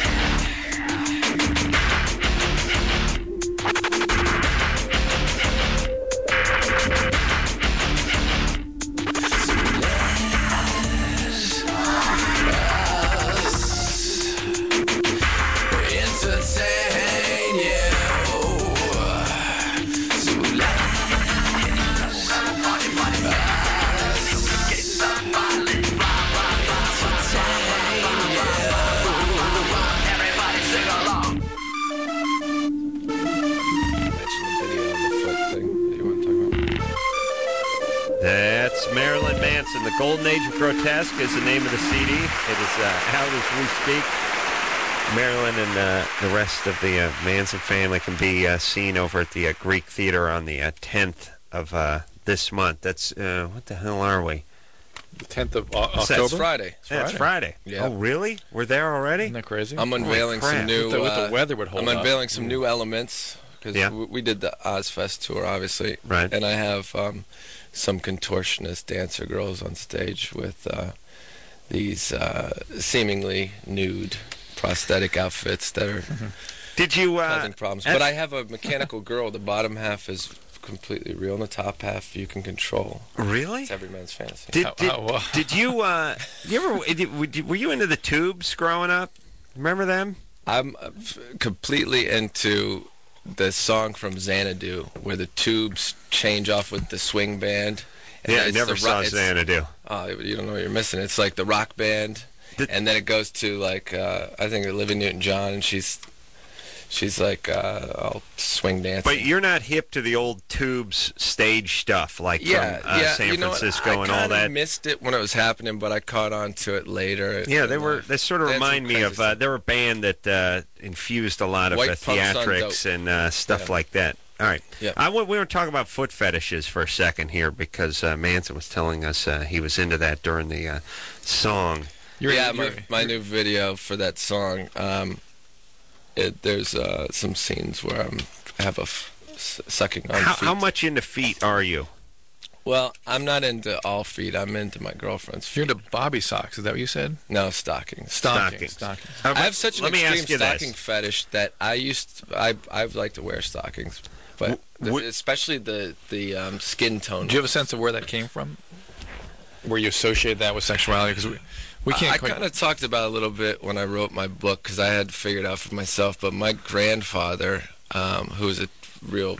Entertain you. So let us party, party, us. Get the violence, blah, blah, blah. Entertain you. Everybody sing along. Mention the video on the foot thing that you want to talk about. That's Marilyn Manson. The Golden Age of Grotesque is the name of the C D. It is uh, out as we speak. Marilyn and uh, the rest of the uh, Manson family can be uh, seen over at the uh, Greek Theater on the uh, tenth of uh, this month. That's, uh, what the hell are we? The tenth of uh, That's October? Friday. Yeah, it's Friday. Yeah. Oh, really? We're there already? Isn't that crazy? I'm unveiling Holy some crap. new. With the- with the uh, weather would hold I'm up. unveiling some new elements because Yeah. we, we did the Ozfest tour, obviously, Right. and I have um, some contortionist dancer girls on stage with uh, these uh, seemingly nude prosthetic outfits that are Did you... Uh, causing problems. at- But I have a mechanical girl. The bottom half is completely real, and the top half you can control. Really? It's every man's fantasy. Did, How- did, how, uh, did you, uh, you ever, did, were you into the Tubes growing up? Remember them? I'm uh, f- completely into the song from Xanadu where the tubes change off with the swing band. and Yeah, I it's never the saw ro- it's- Xanadu. Oh, you don't know what you're missing. It's like the rock band, Did- and then it goes to like uh, I think Olivia Newton-John, and she's she's like uh, all swing dancing. But you're not hip to the old Tubes stage stuff, like yeah, from uh, yeah, San you know what? Francisco I and all kinda that. missed it when it was happening, but I caught on to it later. Yeah, they in were. life. They sort of They had some remind me crazy of. Uh, they were a band that uh, infused a lot of White uh, Punks on theatrics Dope. and uh, stuff Yeah. like that. All right. Yeah. I w- we were talking about foot fetishes for a second here because uh, Manson was telling us uh, he was into that during the uh, song. You're- yeah, you're- my, my new video for that song. Um, it, there's uh, some scenes where I'm, I have a f- s- sucking on How, feet. how much into feet are you? Well, I'm not into all feet. I'm into my girlfriend's feet. You're into bobby socks. Is that what you said? No, stockings. Stockings. Stockings. Stockings. Uh, I but have such an let me extreme ask you stocking this. fetish that I used. To, I I've liked to wear stockings, but W- the- especially the the um, skin tone. Do you have a sense of where that came from? Where you associate that with sexuality? Because we, we can't I quite... kind of talked about it a little bit when I wrote my book because I had to figure it out for myself. But my grandfather, um, who was a real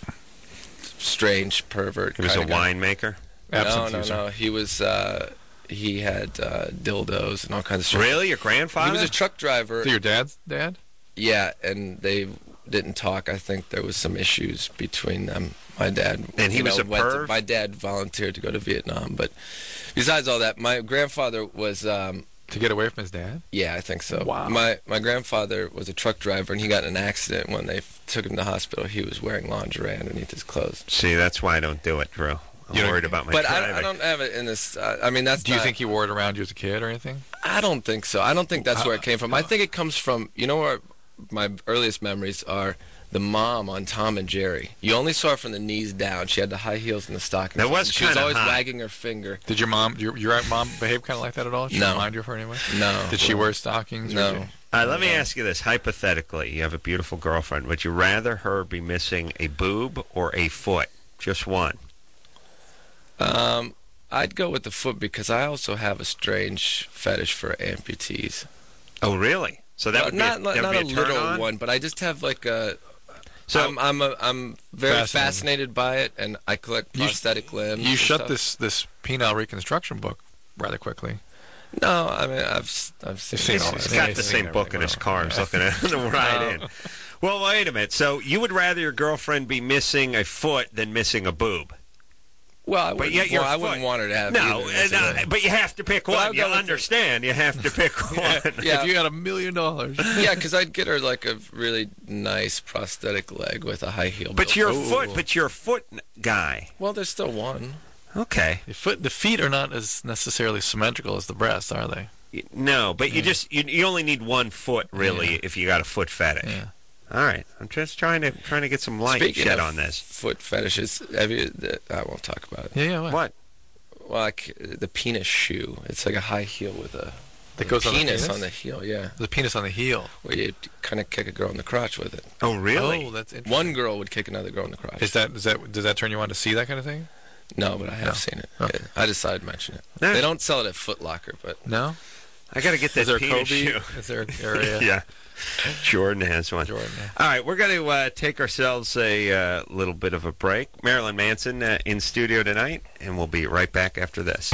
strange pervert, He was a kinda guy. winemaker. No, Absinthe no, user. no. He was. Uh, he had uh, dildos and all kinds of stuff. Really, your He grandfather? was a truck driver. So your dad's dad? Yeah, and they didn't talk. I think there was some issues between them. My dad And he you was know, a went to- perv? my dad volunteered to go to Vietnam, but besides all that, my grandfather was. Um, To get away from his dad? yeah, I think so. Wow. My my grandfather was a truck driver, and he got in an accident. When they f- took him to the hospital, he was wearing lingerie underneath his clothes. See, that's why I don't do it, Drew. I'm You don't- worried about my but I, private. I don't have it in this. Uh, I mean, that's. Do you not- think he wore it around you as a kid or anything? I don't think so. I don't think that's where it came from. I think it comes from, you know, where my earliest memories are the mom on Tom and Jerry. You only saw her from the knees down. She had the high heels and the stockings. That was on. She was kinda always hot. wagging her finger. Did your mom, your, your mom behave kind of like that at all? Did she No. remind you of her anyway? No. Did she wear stockings? or No. did- All right, let me ask you this. Hypothetically, you have a beautiful girlfriend. Would you rather her be missing a boob or a foot? Just one. Um, I'd go with the foot because I also have a strange fetish for amputees. Oh, really? So that Well, would be not a, not, that would not be a a turn little on? one, but I just have like a. So- I'm I'm a, I'm very Fascinating. fascinated by it, and I collect You- prosthetic limbs. You and shut stuff. this this penile reconstruction book rather quickly. No, I mean I've s- I've seen, seen it. all He's that. got Yeah, the he's same seen book in his everything. car. He's looking at the ride in. Well, wait a minute. So you would rather your girlfriend be missing a foot than missing a boob? Well, I But wouldn't, yet your well, I foot- wouldn't want her to have No, either, and, uh, necessarily. but you have to pick But I'll one. go You with understand. You have to pick one. Yeah. If you had a million dollars. Yeah, because I'd get her like a really nice prosthetic leg with a high heel. But built. you're a Ooh. foot. But you're a foot guy. Well, there's still one. Okay. The foot, the feet are not as necessarily symmetrical as the breasts, are they? Y- No, but you Yeah. just you, you only need one foot really Yeah. if you got a foot fetish. Yeah. All right, I'm just trying to trying to get some light Speaking shed of on this. foot fetishes, have you? The, I won't talk about it. Yeah, yeah. What? What? Well, like the penis shoe. It's like a high heel with a That goes on the penis penis? on the heel. Yeah, The penis on the heel. where you kind of kick a girl in the crotch with it. Oh, really? Oh, that's interesting. One girl would kick another girl in the crotch. Is that, is that, does that turn you on to see that kind of thing? No, but I have No. seen it. Oh. Yeah, I decided to mention it. No. They don't sell it at Foot Locker, but No? I got to get that Is there a penis Kobe? shoe. Is there an area? Yeah. Jordan has one. Jordan, yeah. All right, we're going to uh, take ourselves a uh, little bit of a break. Marilyn Manson uh, in studio tonight, and we'll be right back after this.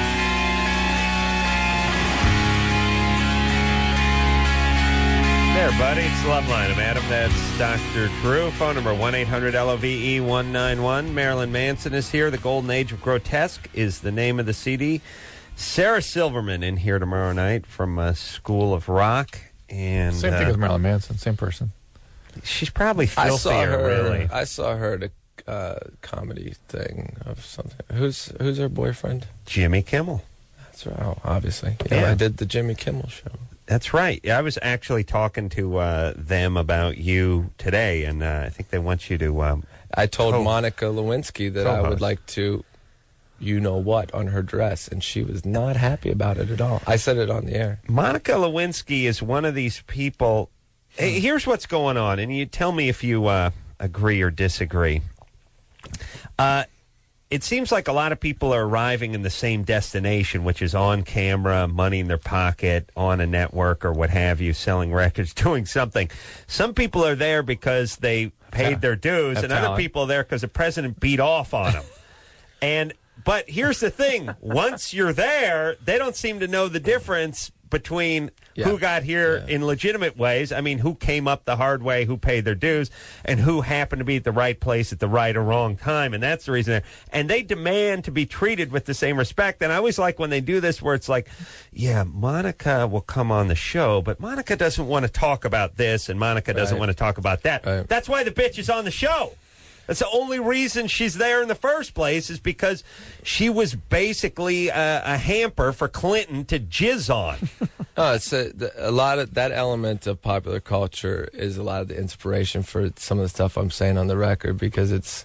There, buddy. It's Loveline. I'm Adam. That's Doctor Drew. Phone number one eight hundred L O V E one nine one. Marilyn Manson is here. The Golden Age of Grotesque is the name of the C D. Sarah Silverman in here tomorrow night from uh, School of Rock. And Same uh, thing as Marilyn Manson, same person. She's probably I saw filthier, her. really. I saw her at a uh, comedy thing of something. Who's who's her boyfriend? Jimmy Kimmel. That's right. Oh, obviously. Yeah, Yeah. I did the Jimmy Kimmel show. That's right. Yeah, I was actually talking to uh, them about you today, and uh, I think they want you to. Um, I told co- Monica Lewinsky that I co-host. would like to, you know what, on her dress, and she was not happy about it at all. I said it on the air. Monica Lewinsky is one of these people. Hey, here's what's going on, and you tell me if you uh, agree or disagree. Uh, it seems like a lot of people are arriving in the same destination, which is on camera, money in their pocket, on a network or what have you, selling records, doing something. Some people are there because they paid their dues, Have and other talent. people are there because the president beat off on them. and But here's the thing. Once you're there, they don't seem to know the difference between Yeah. who got here Yeah. in legitimate ways. I mean, who came up the hard way, who paid their dues, and who happened to be at the right place at the right or wrong time. And that's the reason. They're, and they demand to be treated with the same respect. And I always like when they do this where it's like, yeah, Monica will come on the show, but Monica doesn't want to talk about this, and Monica doesn't Right. want to talk about that. Right. That's why the bitch is on the show. That's the only reason she's there in the first place is because she was basically a, a hamper for Clinton to jizz on. Oh, it's a, the- a lot of that element of popular culture is a lot of the inspiration for some of the stuff I'm saying on the record, because it's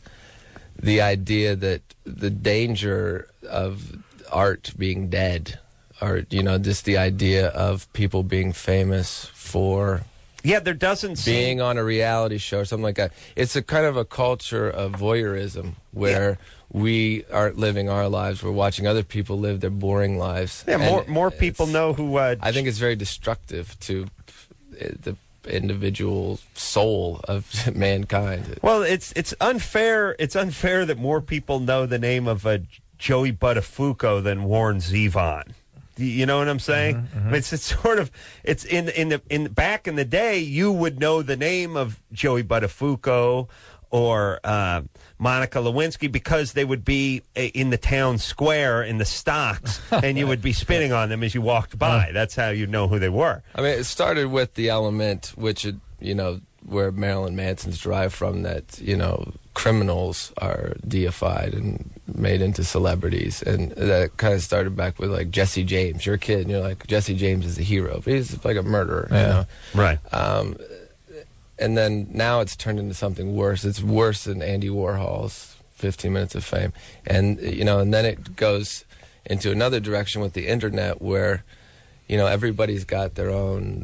the idea that the danger of art being dead, or you know, just the idea of people being famous for Yeah, there doesn't seem... being on a reality show or something like that. It's a kind of a culture of voyeurism where we aren't living our lives. We're watching other people live their boring lives. Yeah, And more more people it's- know who... Uh, I think it's very destructive to uh, the individual soul of mankind. Well, it's it's unfair. It's unfair that more people know the name of uh, Joey Buttafuoco than Warren Zevon. Do You know what I'm saying? Mm-hmm, mm-hmm. It's it's sort of it's in in the in back in the day you would know the name of Joey Buttafuoco or uh, Monica Lewinsky because they would be uh, in the town square in the stocks and you would be spitting on them as you walked by. That's how you know who they were. I mean, it started with the element, which, it, you know, where Marilyn Manson's derived from, that, you know, criminals are deified and made into celebrities. And that kind of started back with, like, Jesse James. You're a kid, and you're like, Jesse James is a hero. But he's like a murderer, you Yeah. know? Right. Um, and then now it's turned into something worse. It's worse than Andy Warhol's fifteen minutes of Fame. And, you know, and then it goes into another direction with the internet where, you know, everybody's got their own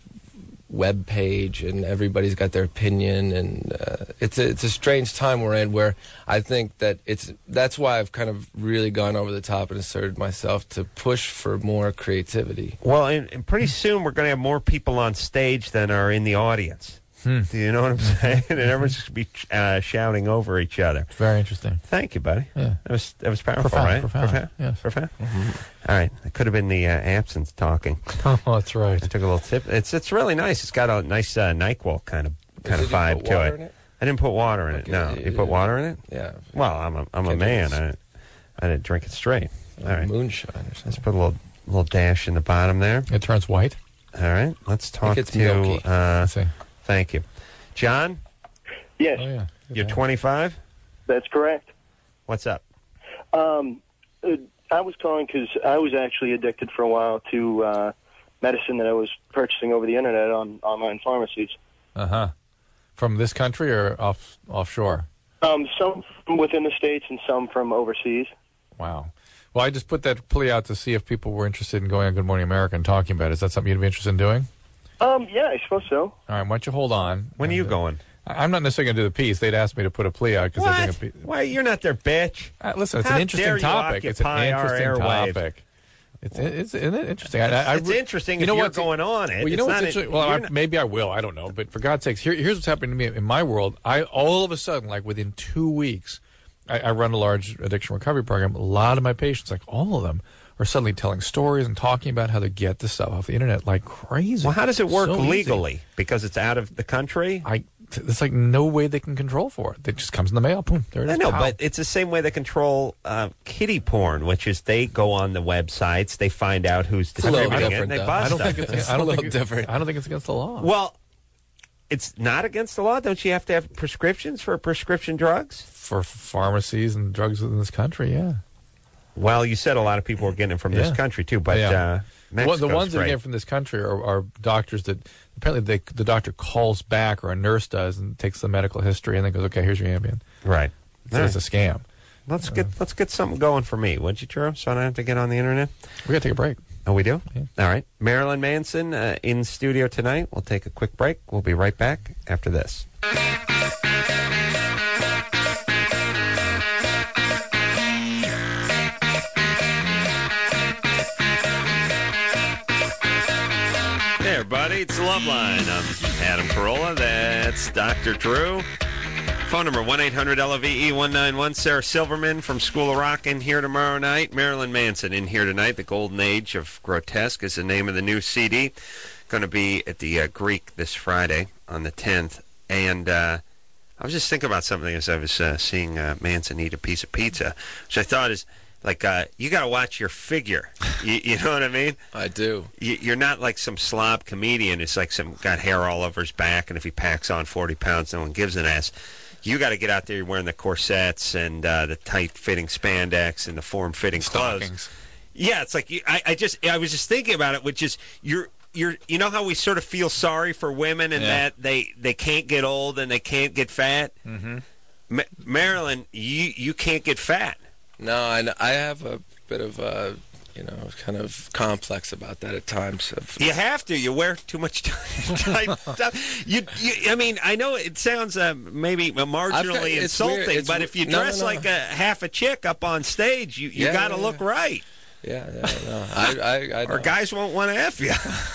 web page and everybody's got their opinion, and uh, it's a, it's a strange time we're in where I think that it's that's why I've kind of really gone over the top and asserted myself to push for more creativity. Well, and, and pretty soon we're going to have more people on stage than are in the audience. Hmm. Do you know what I'm saying? And everyone's just going to be uh, shouting over each other. Very interesting. Thank you, buddy. Yeah. That was that was powerful, Profound, right? profound, Profound. yes. Profound? All right. It could have been the uh, absinthe talking. Oh, that's right. I took a little tip. It's it's really nice. It's got a nice uh, NyQuil kind of kind Did of you vibe put to water it. in it? I didn't put water in it. Okay, No, yeah, you put yeah. water in it? Yeah. Well, I'm a I'm a Can't man. drink I I didn't drink it straight. All right. Moonshine or Let's something. put a little little dash in the bottom there. It turns white. All right. Let's talk it's to. milky. Uh, Let's see. thank you, John. Yes, Oh, yeah. You're twenty-five. that's correct. What's up? Um, uh, I was calling because I was actually addicted for a while to uh, medicine that I was purchasing over the internet on online pharmacies. Uh-huh. From this country or off offshore? Um, some from within the States and some from overseas. Wow. Well, I just put that plea out to see if people were interested in going on Good Morning America and talking about it. Is that something you'd be interested in doing? Um, yeah, I suppose so. All right, why don't you hold on? When are And, you uh, going? I- I'm not necessarily going to do the piece. They'd asked me to put a plea out because I What? think... a pe- Why you're not their bitch? Uh, listen, it's How an dare interesting you topic. It's an occupy our interesting airwaves? topic. It's it's isn't it interesting. I, I, It's I, interesting you if know you're what's- going on it. Well, you It's know what's not a- interesting? Well, you're I, not- maybe I will. I don't know. But for God's sakes, here, here's what's happening to me in my world. I all of a sudden, like within two weeks, I, I run a large addiction recovery program. A lot of my patients, like all of them, are suddenly telling stories and talking about how they get the stuff off the internet like crazy. Well, how does it work So easy. legally? Because it's out of the country? I there's like no way they can control for it. It just comes in the mail. Boom, there it is. I know, Pow. but it's the same way they control uh, kiddie porn, which is they go on the websites, they find out who's a little distributing it, different, and they though. bust I don't them. think it's. It's I a don't little think it's, different. I don't think it's against the law. Well, it's not against the law. Don't you have to have prescriptions for prescription drugs? For pharmacies and drugs in this country, yeah. Well, you said a lot of people are getting it from Yeah. this country too, but Yeah. uh, Well, Mexico's the ones that great. get from this country are, are doctors that apparently they, the doctor calls back, or a nurse does, and takes the medical history and then goes, "Okay, here's your Ambien." Right. So All it's a scam. Let's get let's get something going for me, would you, True? So I don't have to get on the internet. We got to take a break. Oh, we do? Yeah. All right. Marilyn Manson uh, in studio tonight. We'll take a quick break. We'll be right back after this. Hey, everybody. It's Loveline. I'm Adam Carolla. That's Doctor Drew. Phone number one eight hundred L O V E one nine one. Sarah Silverman from School of Rock in here tomorrow night. Marilyn Manson in here tonight. The Golden Age of Grotesque is the name of the new C D. Going to be at the uh, Greek this Friday on the tenth. And uh, I was just thinking about something as I was uh, seeing uh, Manson eat a piece of pizza, which I thought is like, uh, you got to watch your figure. you, you know what I mean? I do. You, you're not like some slob comedian who's like some got hair all over his back, and if he packs on forty pounds, no one gives an ass. You got to get out there wearing the corsets and uh, the tight-fitting spandex and the form-fitting clothes. Stockings. Yeah, it's like you, I, I just I was just thinking about it, which is you're you're you know how we sort of feel sorry for women and Yeah. that they, they can't get old and they can't get fat. Mm-hmm. Ma- Marilyn, you you can't get fat. No, I, kn- I have a bit of a, you know, kind of complex about that at times. Of, You have to. You wear too much tight stuff. You, you, I mean, I know it sounds uh, maybe marginally it's insulting, weird. It's but w- if you no, no, dress no. like a half a chick up on stage, you, you Yeah, got to yeah, look yeah. right. yeah, yeah, no. I, I, I Or know. guys won't want to F you.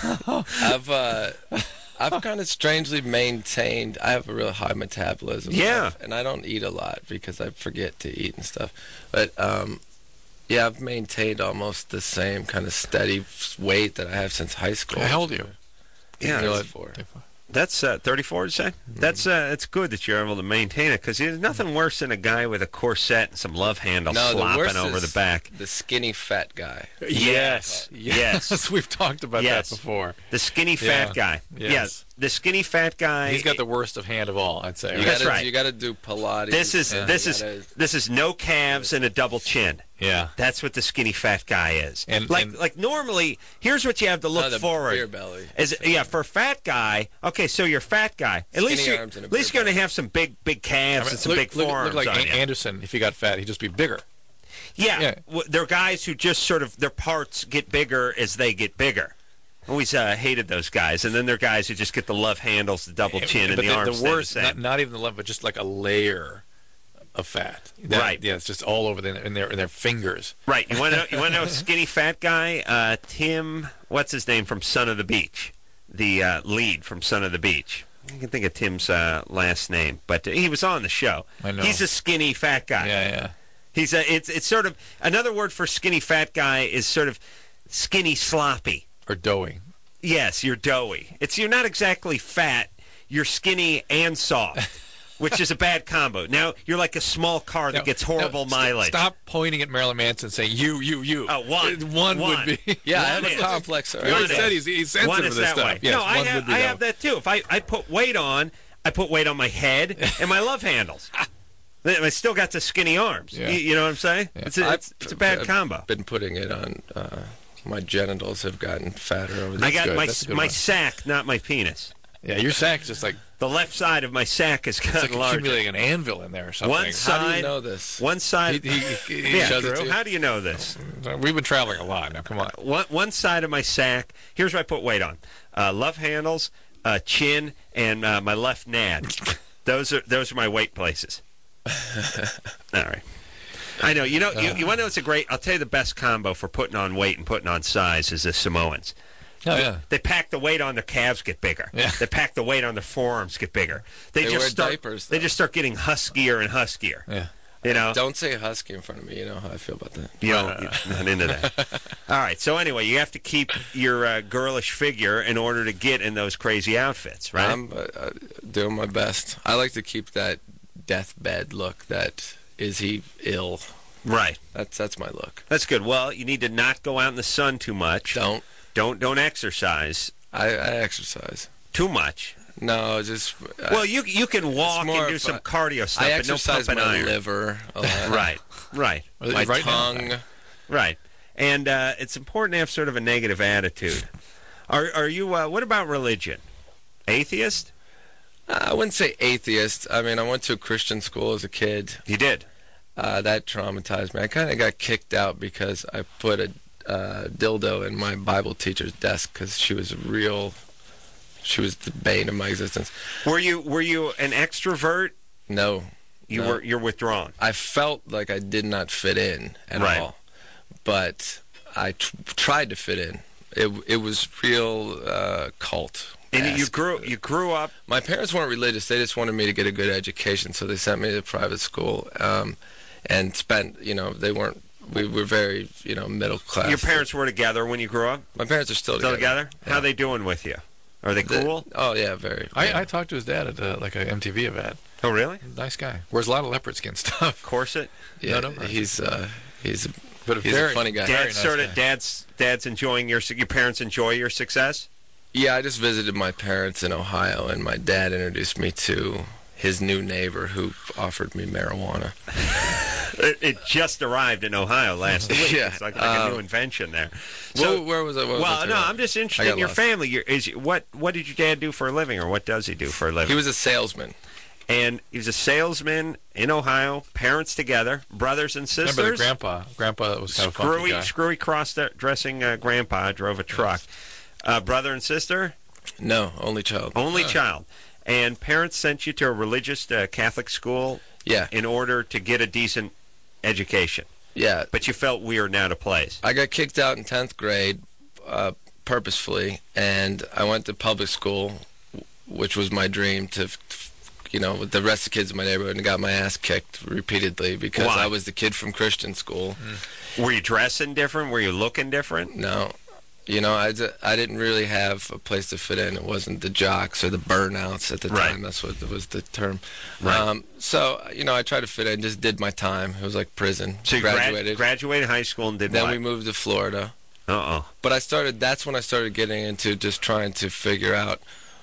I've, uh, I've kind of strangely maintained. I have a real high metabolism. Yeah. and I don't eat a lot because I forget to eat and stuff. But um, yeah, I've maintained almost the same kind of steady f- weight that I have since high school. How old are you? Yeah, Really? that's- For. That's uh, thirty-four, did you say? Mm-hmm. That's uh, it's good that you're able to maintain it, because there's nothing worse than a guy with a corset and some love handles No, the slopping worst over is the back. the skinny fat guy. Yes, yes. We've talked about Yes. that before. The skinny fat Yeah. guy. Yes. Yes, the skinny fat guy. He's got the worst of hand of all, I'd say. You right? That's gotta, right. You got to do Pilates. This is and this you is gotta- this is no calves and a double chin. Yeah. That's what the skinny fat guy is. And- like and- like normally, here's what you have to look No, the forward. beer belly. Is yeah, for a fat guy. Okay, so you're a fat guy. At least Skinny you're arms and a at least beer you're going to have some big big I calves mean, and some look, big look, forearms look like on An- you. Anderson. If he got fat, he'd just be bigger. Yeah, Yeah. w- they're guys who just sort of their parts get bigger as they get bigger. Always uh, hated those guys, and then there are guys who just get the love handles, the double chin, and but the, the, arms. the stay worst, same. not, not even the love, but just like a layer of fat. That- Right. Yeah, it's just all over the, in their in their fingers. Right. You want to know? You want to know a skinny fat guy? Uh, Tim, what's his name from Son of the Beach? The uh, lead from Son of the Beach. I can think of Tim's uh, last name, but uh, he was on the show. I know. He's a skinny fat guy. Yeah, yeah. He's a. It's it's sort of another word for skinny fat guy is sort of skinny sloppy. Or doughy. Yes, you're doughy. It's you're not exactly fat. You're skinny and soft, which is a bad combo. Now you're like a small car that Now- gets horrible now, st- mileage. Stop pointing at Marilyn Manson saying, you, you, you. Oh, one. Uh, One, One. would be. Yeah, I have One a is. complex. He already. One already is. said he's, he's sensitive One to is this that stuff. way. Yes, no, I one have would be I that have way. that too. If I, I put weight on, I put weight on my head and my love handles. Then I still got the skinny arms. Yeah. You, you know what I'm saying? Yeah. It's, a, I've- it's, it's a bad I've combo. Been putting it on. Uh, my genitals have gotten fatter over the I got good. my That's a good my one. sack, not my penis. Yeah, your sack's just like, The left side of my sack has it's gotten like larger. accumulating an anvil in there or something. One How do side. you know this? One side. He, he, he yeah, shows it Drew, to you. how do you know this? We've been traveling a lot. Now, come on. One, one side of my sack, here's what I put weight on. Uh, love handles, uh, chin, and uh, my left nad. Those are those are my weight places. All right. I know. You know, you, you want to know what's a great, I'll tell you the best combo for putting on weight and putting on size is the Samoans. Oh, yeah. They pack the weight on their calves, get bigger. Yeah. They pack the weight on their forearms, get bigger. They, They just wear start, diapers, They though. just start getting huskier and huskier. Yeah. You know, Don't say husky in front of me. You know how I feel about that. you know, you're not into that. All right. So anyway, you have to keep your uh, girlish figure in order to get in those crazy outfits, right? I'm uh, uh, doing my best. I like to keep that deathbed look. That is he ill? Right. That's that's my look. That's good. Well, you need to not go out in the sun too much. Don't. Don't don't exercise I, I exercise. too much. No, just. I, Well, you you can walk more and do of some a- cardio stuff, I but don't exercise pump an my iron. liver a lot. Right. Right. My Right now. tongue. Right. And uh, it's important to have sort of a negative attitude. Are are you? Uh, what about religion? Atheist? I wouldn't say atheist. I mean, I went to a Christian school as a kid. You did. Uh, that traumatized me. I kind of got kicked out because I put a uh, dildo in my Bible teacher's desk because she was a real. She was the bane of my existence. Were you were you an extrovert? No. You no. were you're withdrawn. I felt like I did not fit in at Right. all, but I tr- tried to fit in. It it was real uh, cult. And you grew you grew up. My parents weren't religious. They just wanted me to get a good education, so they sent me to private school, um, and spent. You know, they weren't. We were very, you know, middle class. Your parents were together when you grew up. My parents are still, Still together. together? How are they doing with you? Are they The- cool? oh yeah, very. I, I talked to his dad at uh, like a M T V event. Oh really? Nice guy. Wears a lot of leopard skin stuff. Corset? Yeah, No, no, no. he's uh, he's a, But a he's very- a funny guy. Dad's nice sort of guy. dad's dad's enjoying your your parents enjoy your success. Yeah, I just visited my parents in Ohio, and my dad introduced me to his new neighbor who offered me marijuana. It, it just arrived in Ohio last week. Yeah, It's like, like a um, new invention there. Where- where was I- what was I well, talking no, about? I'm just I interested got in your lost. family. Your, is what what did your dad do for a living, or what does he do for a living? He was a salesman. and he was a salesman in Ohio. Parents together, brothers and sisters. Remember the grandpa? Grandpa was kind of a funky Screwy, guy. screwy cross-dressing uh, grandpa drove a truck. Uh, brother and sister. No, only child. Only child. And parents sent you to a religious uh, Catholic school Yeah. in order to get a decent education. Yeah. But you felt weird and out of place. I got kicked out in tenth grade uh, purposefully, and I went to public school, w- which was my dream to, you know, with the rest of the kids in my neighborhood, and got my ass kicked repeatedly because Why? I was the kid from Christian school. Were you dressing different? Were you looking different? No. You know, I, d- I didn't really have a place to fit in. It wasn't the jocks or the burnouts at the Right. time. That's what was the term. Right. Um, so, you know, I tried to fit in, just did my time. It was like prison. So you grad- graduated. graduated high school and did then what? we moved to Florida. Uh-oh. But I started, that's when I started getting into just trying to figure out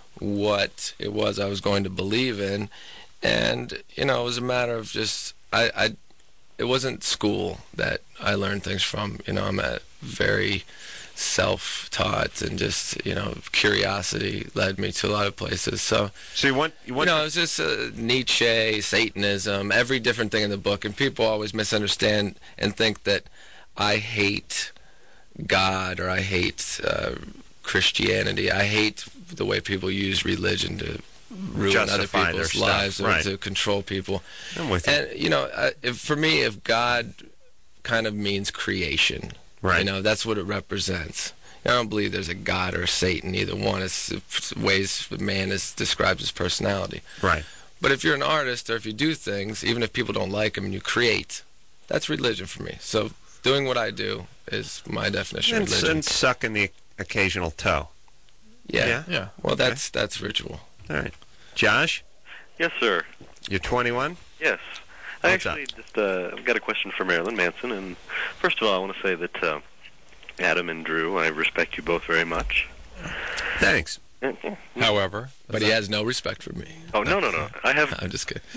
what it was I was going to believe in. And, you know, it was a matter of just, I, I it wasn't school that I learned things from. You know, I'm a very self-taught, and just, you know, curiosity led me to a lot of places. So, so you want, you you want know, to- it was just uh, Nietzsche, Satanism, every different thing in the book. And people always misunderstand and think that I hate God or I hate uh, Christianity. I hate the way people use religion to ruin Justify other their people's stuff, lives or right. to control people. I'm with you. And, you know, uh, if, for me, if God kind of means creation, Right. you know, that's what it represents. I don't believe there's a God or a Satan. Either one is ways man is describes his personality. Right. But if you're an artist or if you do things, even if people don't like them and you create, that's religion for me. So doing what I do is my definition and, of religion. and sucking the occasional toe. yeah. Yeah? Yeah. Well, that's that's ritual. All right. Josh, Yes, sir. you're twenty-one? Yes. I What's actually just uh, I've got a question for Marilyn Manson, and first of all, I want to say that uh, Adam and Drew, I respect you both very much. Thanks. However, But he has no respect for me. Oh no, no, no! I have. I'm just kidding.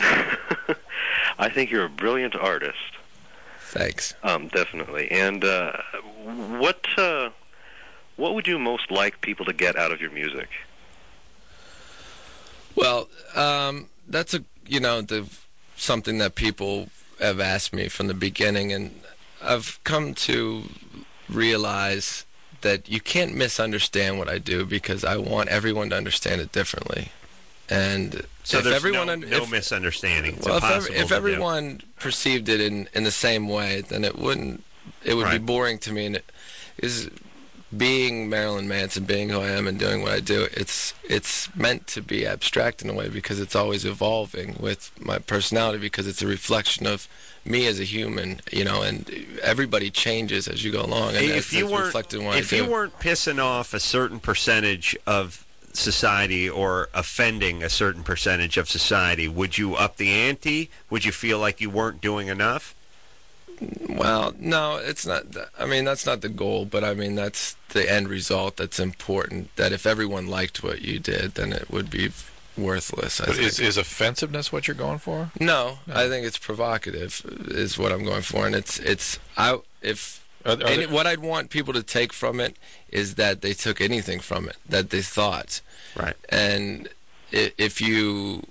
I think you're a brilliant artist. Thanks. Um, definitely. And uh, what uh, what would you most like people to get out of your music? Well, um, that's a you know the something that people have asked me from the beginning, and I've come to realize that you can't misunderstand what I do because I want everyone to understand it differently. And So if there's everyone no, un- no if, misunderstanding. It's well, if, impossible ev- if to do. everyone perceived it in, in the same way, then it wouldn't. It would be Right. boring to me. And it is being Marilyn Manson, being who I am, and doing what I do. It's it's meant to be abstract in a way because it's always evolving with my personality because it's a reflection of me as a human, you know, and everybody changes as you go along, and if that's, you that's weren't, reflected in what if I do. you weren't pissing off a certain percentage of society or offending a certain percentage of society, would you up the ante? Would you feel like you weren't doing enough? Well, no, it's not. th- I mean, that's not the goal, but I mean, that's the end result that's important. That if everyone liked what you did, then it would be worthless. I But think. is, is offensiveness what you're going for? No, I think it's provocative is what I'm going for, and it's it's I if Are, are any, there- what I'd want people to take from it is that they took anything from it, that they thought, Right. and i- if you.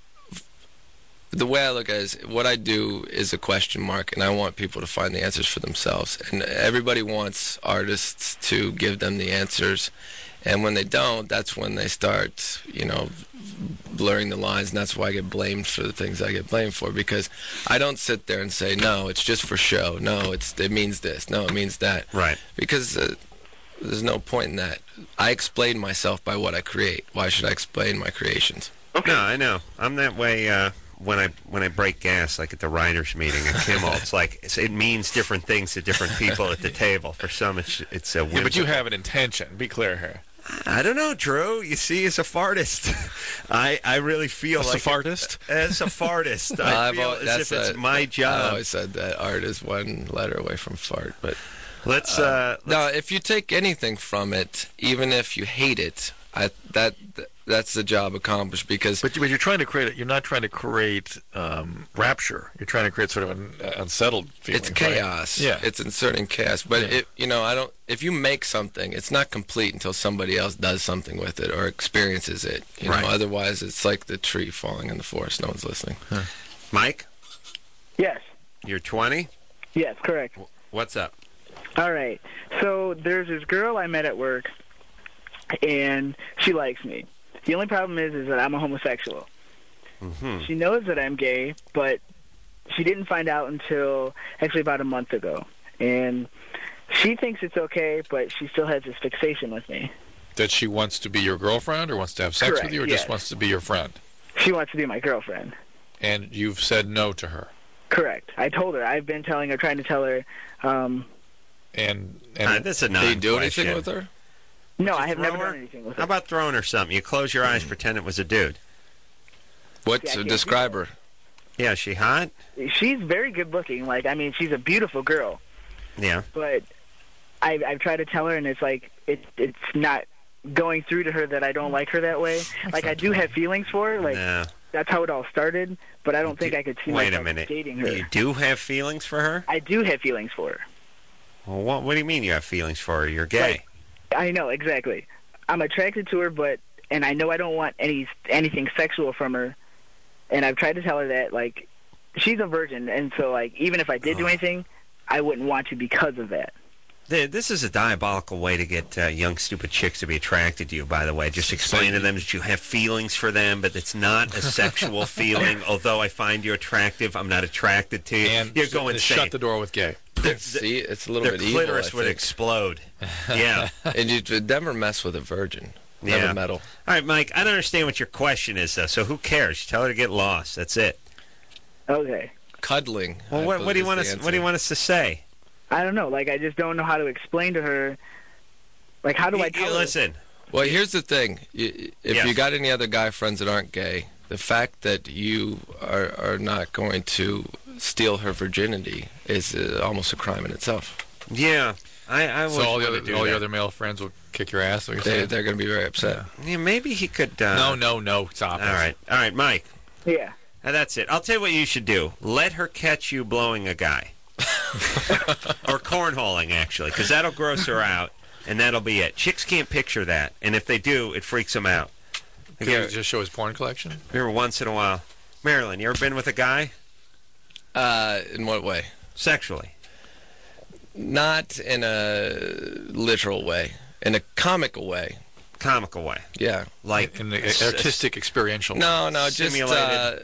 The way I look at it is, what I do is a question mark, and I want people to find the answers for themselves. And everybody wants artists to give them the answers, and when they don't, that's when they start, you know, blurring the lines, and that's why I get blamed for the things I get blamed for, because I don't sit there and say, no, it's just for show. No, it's it means this. No, it means that. Right. Because uh, there's no point in that. I explain myself by what I create. Why should I explain my creations? No, I know. I'm that way uh, when I when I break gas, like at the writers' meeting at Kimmel. It's like it's, it means different things to different people at the table. For some, it's it's a Yeah, but you whimsical. have an intention. Be clear here. I don't know, Drew. You see, as a fartist, I I really feel As a like fartist? As a fartist, I I've feel al- as that's if it's a- my I job. always said that art is one letter away from fart, but Let's. Uh, no. If you take anything from it, even if you hate it, I that that's the job accomplished. Because But, but you're trying to create. You're not trying to create um, rapture. You're trying to create sort of an uh, unsettled feeling. it's right? chaos. Yeah. It's inserting chaos. But Yeah. it, you know, I don't. If you make something, it's not complete until somebody else does something with it or experiences it. You Right. know, otherwise it's like the tree falling in the forest. No one's listening. Mike, Yes. you're twenty. Yes, correct. What's up? All right. So there's this girl I met at work, and she likes me. The only problem is, is that I'm a homosexual. Mm-hmm. She knows that I'm gay, but she didn't find out until actually about a month ago. And she thinks it's okay, but she still has this fixation with me. That she wants to be your girlfriend, or wants to have sex Correct, with you, or yes. just wants to be your friend. She wants to be my girlfriend. And you've said no to her. Correct. I told her. I've been telling her, trying to tell her. Um, And and Uh, that's a Did you do non-question. anything with her? no, Did you I have throw never her? done anything with How her. about throwing her something? You close your eyes, pretend it was a dude. What? Yeah, I So can't describe do her. Yeah, is she hot? She's very good looking. Like, I mean, she's a beautiful girl. Yeah. But I, I've tried to tell her, and it's like it, it's not going through to her that I don't like her that way. Like, I do have feelings for her. Like, No. that's how it all started. But I don't think I could see Wait a myself minute. dating her. You do have feelings for her? I do have feelings for her. Well, what, what do you mean you have feelings for her? You're gay. I know exactly. I'm attracted to her, but and I know I don't want any anything sexual from her. And I've tried to tell her that, like, she's a virgin, and so, like, even if I did do anything, I wouldn't want to because of that. Th- This is a diabolical way to get uh, young, stupid chicks to be attracted to you, by the way. Just explain to them that you have feelings for them, but it's not a sexual feeling. Although I find you attractive, I'm not attracted to you. and You're going shut insane. the door with gay. See, it's a little Their bit evil. clitoris I would think. explode. Yeah. And you would never mess with a virgin. Never Yeah. meddle. All right, Mike, I don't understand what your question is, though, so who cares? Tell her to get lost. That's it. Okay. Cuddling. Well, I what, what do you believe want is us? the What do you answer. want us to say? I don't know. Like, I just don't know how to explain to her. Like, how do I You- tell you her? listen. Well, here's the thing. You, if Yes. you got any other guy friends that aren't gay, the fact that you are, are not going to steal her virginity is uh, almost a crime in itself. Yeah, I, I was So all the gonna other do all that. your other male friends will kick your ass. What you're They, saying? they're going to be very upset. Yeah, maybe he could. Uh, No, no, no. Stop. All it. right, all right, Mike. Yeah. Uh, that's it. I'll tell you what you should do. Let her catch you blowing a guy. Or cornholing, actually, because that'll gross her out, and that'll be it. Chicks can't picture that, and if they do, it freaks them out. Can you just show his porn collection? Every once in a while. Marilyn, you ever been with a guy? Uh, in what way? Sexually. Not in a literal way. In a comical way. Comical way. Yeah. Like In the s- artistic, experiential. No, no, just Simulated. uh,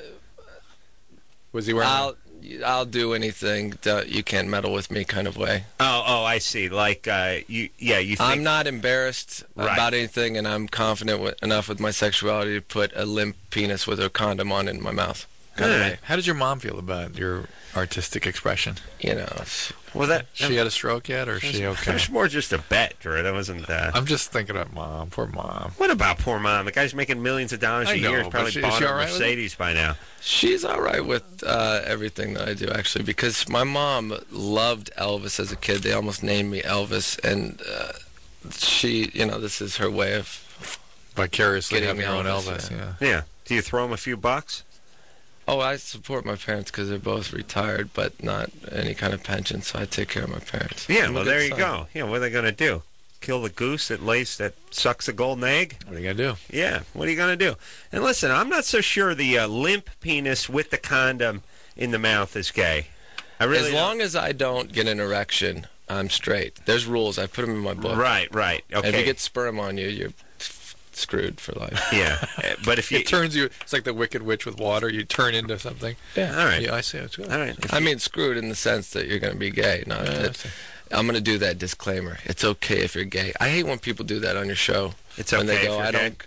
Was he wearing? I'll I'll do anything that you can't meddle with me kind of way. Oh, oh, I see. Like, uh, you, yeah, you think... I'm not embarrassed Right. about anything, and I'm confident with, enough with my sexuality to put a limp penis with a condom on in my mouth. kind of way. How did your mom feel about your artistic expression? You know, she, Well, that she had a stroke yet, or is she okay? It was more just a bet, Drew. That wasn't. Uh... I'm just thinking about mom. Poor mom. What about poor mom? The guy's making millions of dollars I a know, year. He's but probably she- is bought she a all right with it? Mercedes by now. she's all right with uh, everything that I do, actually, because my mom loved Elvis as a kid. They almost named me Elvis, and uh, she, you know, this is her way of Vicariously getting having me your own Elvis, Elvis. yeah. Yeah. Yeah. Do you throw him a few bucks? Oh, I support my parents because they're both retired, but not any kind of pension, so I take care of my parents. Yeah. I'm a Well, good there you son. go. Yeah. What are they going to do? Kill the goose that lays that sucks the golden egg? What are you gonna do? Yeah. What are you going to do? And listen, I'm not so sure the uh, limp penis with the condom in the mouth is gay. I really As long as I don't get an erection, I'm straight. There's rules. I put them in my book. Right. Right. Okay. If you get sperm on you, you're screwed for life. Yeah. Uh, But if you It turns you. It's like the Wicked Witch with water. You turn into something. Yeah. all right. Yeah, I see. It's good. All right. If I you- mean, screwed in the sense that you're going to be gay. Not Yeah, I that, see. I'm going to do that disclaimer. It's okay if you're gay. I hate when people do that on your show. It's when okay they go, if you're I gay? don't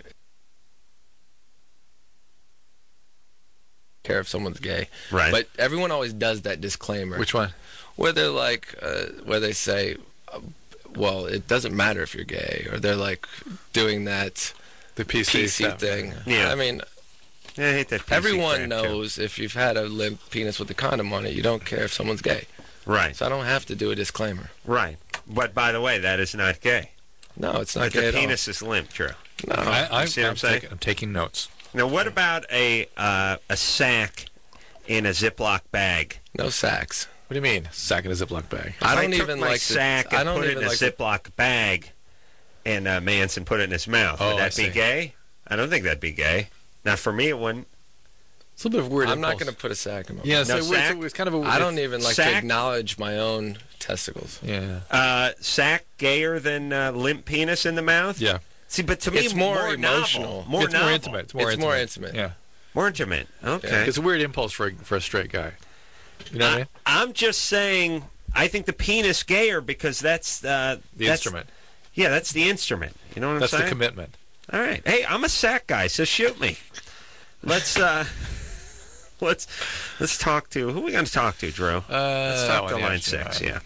care if someone's gay. Right. But everyone always does that disclaimer. Which one? Where they're like, uh, where they say, uh, well, it doesn't matter if you're gay. Or they're like doing that The P C, P C stuff. thing. Yeah. I mean, Yeah, I hate that P C everyone crap, too. knows if you've had a limp penis with a condom on it, you don't care if someone's gay. Right. So I don't have to do a disclaimer. Right. But by the way, that is not gay. No, it's not But gay the at all. penis is limp, Drew. No. I, I, See what I'm I'm, saying? taking, I'm taking notes. Now, what about a uh, a sack in a Ziploc bag? No sacks. What do you mean? Sack in a Ziploc bag. I If don't took even my like to- sack I and don't put it even in a like to- Ziploc bag, and uh, Manson put it in his mouth. Oh, Would I that be see. gay? I don't think that'd be gay. Not for me, it wouldn't. It's a little bit of a weird. I'm not impulse. going to put a sack in my Yeah, mouth. so No weird, sack? it's, it's kind of a. I don't it's- even like sack? to acknowledge my own testicles. Yeah. Uh, sack gayer than uh, limp penis in the mouth? Yeah. See, but to me, It's more novel, emotional. more it's novel, more intimate. It's more It's intimate. more intimate. Yeah. more intimate. Okay. It's a weird impulse for a, for a straight guy. You know what I mean? I, I'm just saying. I think the penis gayer because that's uh, The that's, instrument. Yeah, that's the instrument. You know what That's I'm the saying? commitment. All right. Hey, I'm a sack guy, so shoot me. Let's uh, let's let's talk to who are we going to talk to, Drew? Uh, let's that talk one, to yeah, line sure. six. Yeah.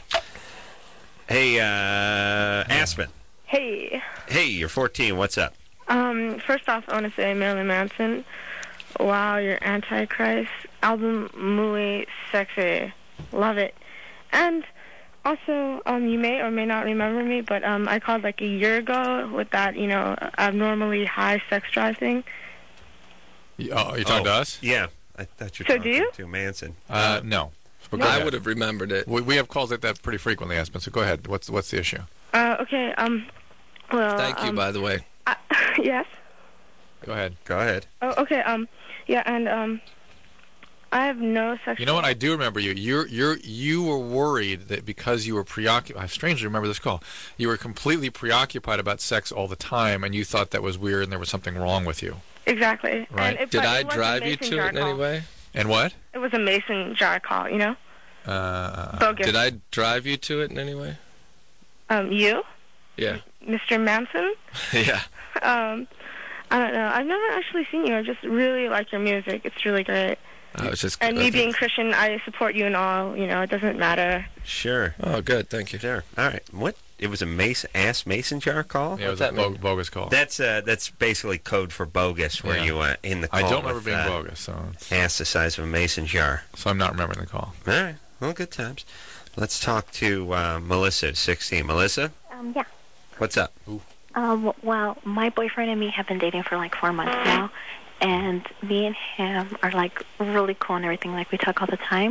Hey, uh, Aspen. Hey, Hey, you're fourteen. What's up? um, first off, I want to say Marilyn Manson. Wow, your Antichrist album, muy sexy. Love it. And also, um, you may or may not remember me, but um, I called like a year ago with that, you know, abnormally high sex drive thing. You- Oh, you're talking to Oh, us? Yeah, I thought you were So talking do you? to Manson. Uh, no. But go I ahead. would have remembered it. We, we have calls like that pretty frequently, Aspen. So go ahead. What's what's the issue? Uh, okay, um, well, Thank you, um, by the way. I, yes. Go ahead. Go ahead. Oh, okay, um, yeah, and um, I have no sexual. You know what? I do remember you. You're you're you were worried that because you were preoccupied. I strangely remember this call. You were completely preoccupied about sex all the time, and you thought that was weird, and there was something wrong with you. Exactly. Right. And it, Did but I it was a drive you mason to jar it in any call. way? And what? It was a mason jar call, you know? Uh, Bogus. Did I drive you to it in any way? Um, you, Yeah. Mister Manson? yeah. Um, I don't know. I've never actually seen you. I just really like your music. It's really great. I was just. And I me think- being Christian, I support you and all. You know, it doesn't matter. Sure. Oh, good. Thank you. Sure. All right. What? It was a mason ass mason jar call. yeah, it was What's a that bo- mean? bogus call. That's uh, that's basically code for bogus, where Yeah. you uh, in the call. I don't remember with, being uh, bogus, so it's- Ass the size of a mason jar. so I'm not remembering the call. All right. Well, good times. Let's talk to uh, Melissa, sixteen. Melissa, Um, yeah. what's up? Um, well, my boyfriend and me have been dating for like four months now, and me and him are like really cool and everything. Like we talk all the time,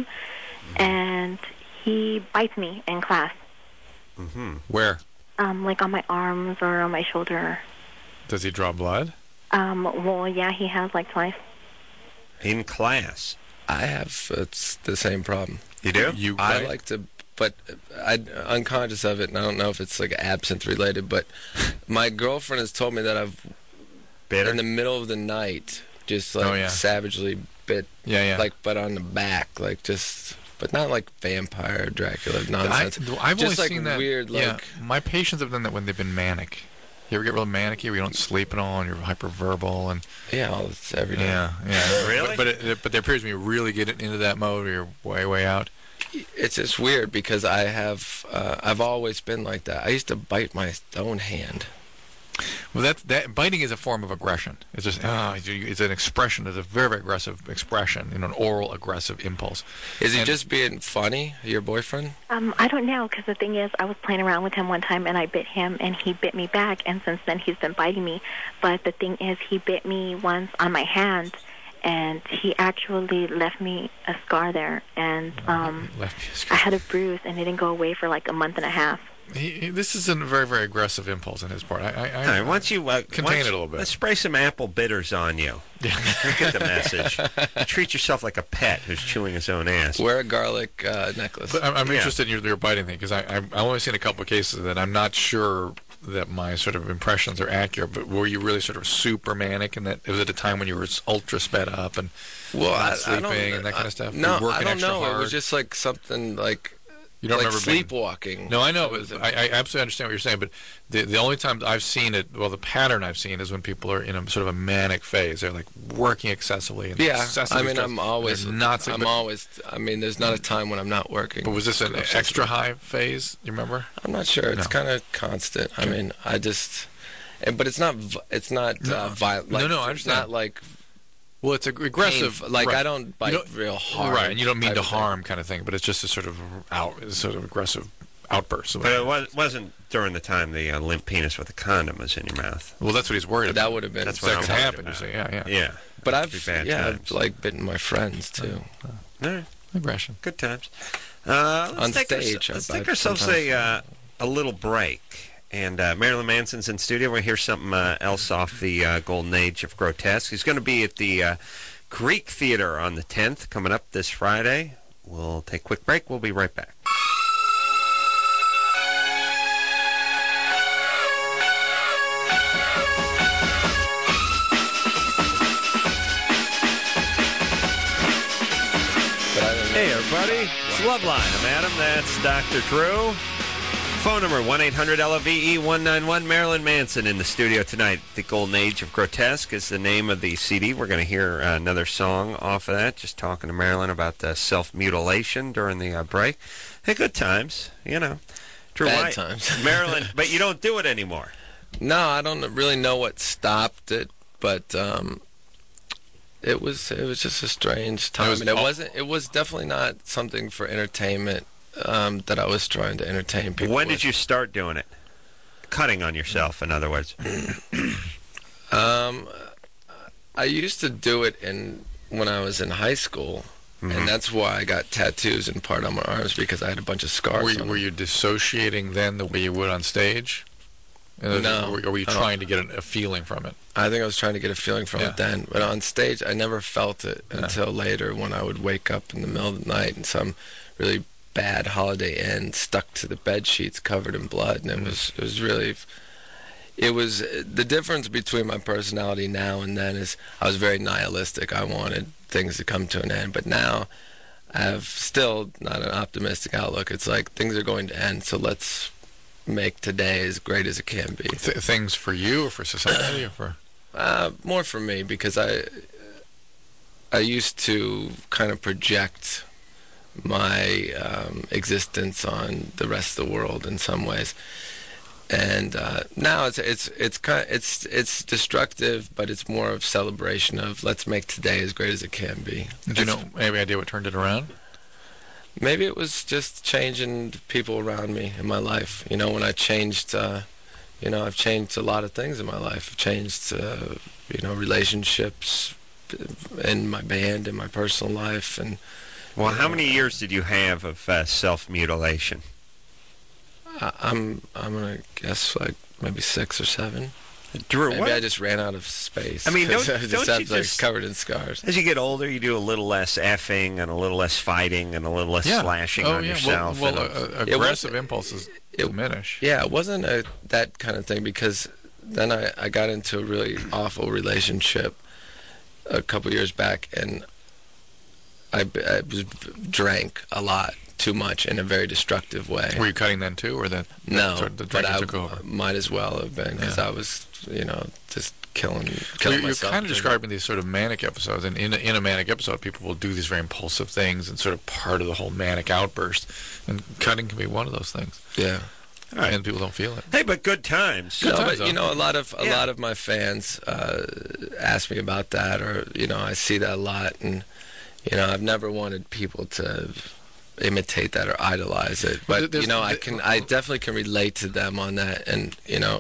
and he bites me in class, Mm-hmm. Where? um, like on my arms or on my shoulder. Does he draw blood? Um, well, yeah, he has like twice. In class. I have. It's the same problem. You do? You I bite? like to, but I unconscious of it, and I don't know if it's like absinthe related. But my girlfriend has told me that I've Bitter? in the middle of the night just like Oh, yeah. savagely bit, Yeah, yeah. like but on the back, like just, but not like vampire Dracula I, nonsense. I've just only like seen that. weird, yeah, like my patients have done that when they've been manic. You ever get real manic where you don't sleep at all and you're hyperverbal and Yeah, all it's every day. yeah, yeah. Really? But but, it, but there appears when you really get into that mode, where you're way way out. It's just weird because I have uh, I've always been like that. I used to bite my own hand. Well, that that biting is a form of aggression. It's just ah, it's an expression. It's a very very aggressive expression. You know, an oral aggressive impulse. Is he And- just being funny, your boyfriend? Um, I don't know, because the thing is, I was playing around with him one time, and I bit him, and he bit me back, and since then he's been biting me. But the thing is, he bit me once on my hand, and he actually left me a scar there, and um, Left you I had a bruise, and it didn't go away for like a month and a half. He, he, this is a very, very aggressive impulse on his part. I, I, I All right, once you uh, contain once- it a little bit. Let's spray some apple bitters on you. You get the message. You treat yourself like a pet who's chewing his own ass. Wear a garlic uh, necklace. But I'm, I'm Yeah. interested in your, your biting thing because I, I, I've only seen a couple of cases that I'm not sure that my sort of impressions are accurate. But were you really sort of super manic, and that it was at a time when you were ultra sped up and well, not I, I sleeping don't, and that kind of stuff? No, Were you I working don't extra know. hard? It was just like something like You don't like remember being- sleepwalking. No, I know, It was but a- I, I absolutely understand what you're saying. But the the only time I've seen it, well, the pattern I've seen is when people are in a sort of a manic phase. They're like working excessively. And Yeah, excessively I mean, stressed. I'm always They're not. I'm but, always. I mean, there's not a time when I'm not working. But was this an Obsessively. extra high phase? You remember? I'm not sure. It's No. kind of constant. I mean, I just. And, but it's not. v- It's not No. uh, violent. No, Like, no, I It's understand. not like. Well, it's ag- aggressive. painful. Like right. I don't bite You don't- real hard. Right, and you don't mean type to of thing. harm, kind of thing. But it's just a sort of out, sort of aggressive outburst. But it was, wasn't during the time the uh, limp penis with the condom was in your mouth. Well, that's what he's worried about. That would have been. That's That what could I'm happen. worried You about. say, yeah, yeah. Yeah. But Be I've bad yeah, times. I've like bitten my friends too. All right. Aggression. Good times. Uh, let's On take our- stage, let's I- take I ourselves sometimes- a uh, a little break. And uh, Marilyn Manson's in studio. We'll hear something uh, else off the uh, golden age of grotesque. He's going to be at the uh, Greek Theater on the tenth, coming up this Friday. We'll take a quick break. We'll be right back. Hey, everybody. It's Loveline. I'm Adam. That's Doctor Drew. Phone number one eight hundred L O V E one nine one. Marilyn Manson in the studio tonight. The Golden Age of Grotesque is the name of the C D. We're going to hear uh, another song off of that. Just talking to Marilyn about uh, self-mutilation during the uh, break. Hey, good times, you know. Drew, Bad why- times. Marilyn, but you don't do it anymore. No, I don't really know what stopped it, but um, it was it was just a strange time, was and it all- wasn't. It was definitely not something for entertainment um, that I was trying to entertain people. When with. did you start doing it? Cutting on yourself, in other words. Um, I used to do it in when I was in high school, Mhm. and that's why I got tattoos in part on my arms because I had a bunch of scars. Were you, on were them. you dissociating then the way you would on stage? And No. Or, or were you I don't- trying to get a, a feeling from it? I think I was trying to get a feeling from Yeah. it then, but on stage I never felt it Yeah. until later when I would wake up in the middle of the night in some really bad Holiday Inn, stuck to the bed sheets, covered in blood, and it was it was really. It was the difference between my personality now and then is I was very nihilistic. I wanted things to come to an end, but now I have still not an optimistic outlook. It's like things are going to end, so let's make today as great as it can be. Th- things for you or for society or for? Uh, more for me because I I used to kind of project my um, existence on the rest of the world in some ways, and uh, now it's it's it's kind of, it's it's destructive, but it's more of celebration of let's make today as great as it can be. Did you That's- know any idea what turned it around? Maybe it was just changing the people around me in my life. You know, when I changed, uh, you know, I've changed a lot of things in my life. I've changed, uh, you know, relationships in my band, in my personal life, and Well, how many years did you have of uh, self-mutilation? I, I'm I'm gonna guess like maybe six or seven. Drew, Maybe what? I just ran out of space. I mean, 'cause don't- I just don't you have, like, just- covered in scars. As you get older, you do a little less effing and a little less fighting and a little less slashing oh, on yeah. yourself. Well, well and a- uh, It aggressive was- impulses it- diminish. Yeah, it wasn't a that kind of thing because then I, I got into a really awful relationship a couple years back, and I, I was drank a lot too much in a very destructive way. Were you cutting then too, or that? No, that sort of the but drinking I took over? might as well have been because Yeah. I was, you know, just killing, Well, killing you're myself. kind of to- describing these sort of manic episodes, and in a, in a manic episode, people will do these very impulsive things, and sort of part of the whole manic outburst. And cutting can be one of those things. Yeah. Right. And people don't feel it. Hey, but good times. Good no, times, but though. you know, a lot of a Yeah. lot of my fans uh, ask me about that, or you know, I see that a lot, and you know, I've never wanted people to imitate that or idolize it, but There's- you know, I can, I definitely can relate to them on that, and you know,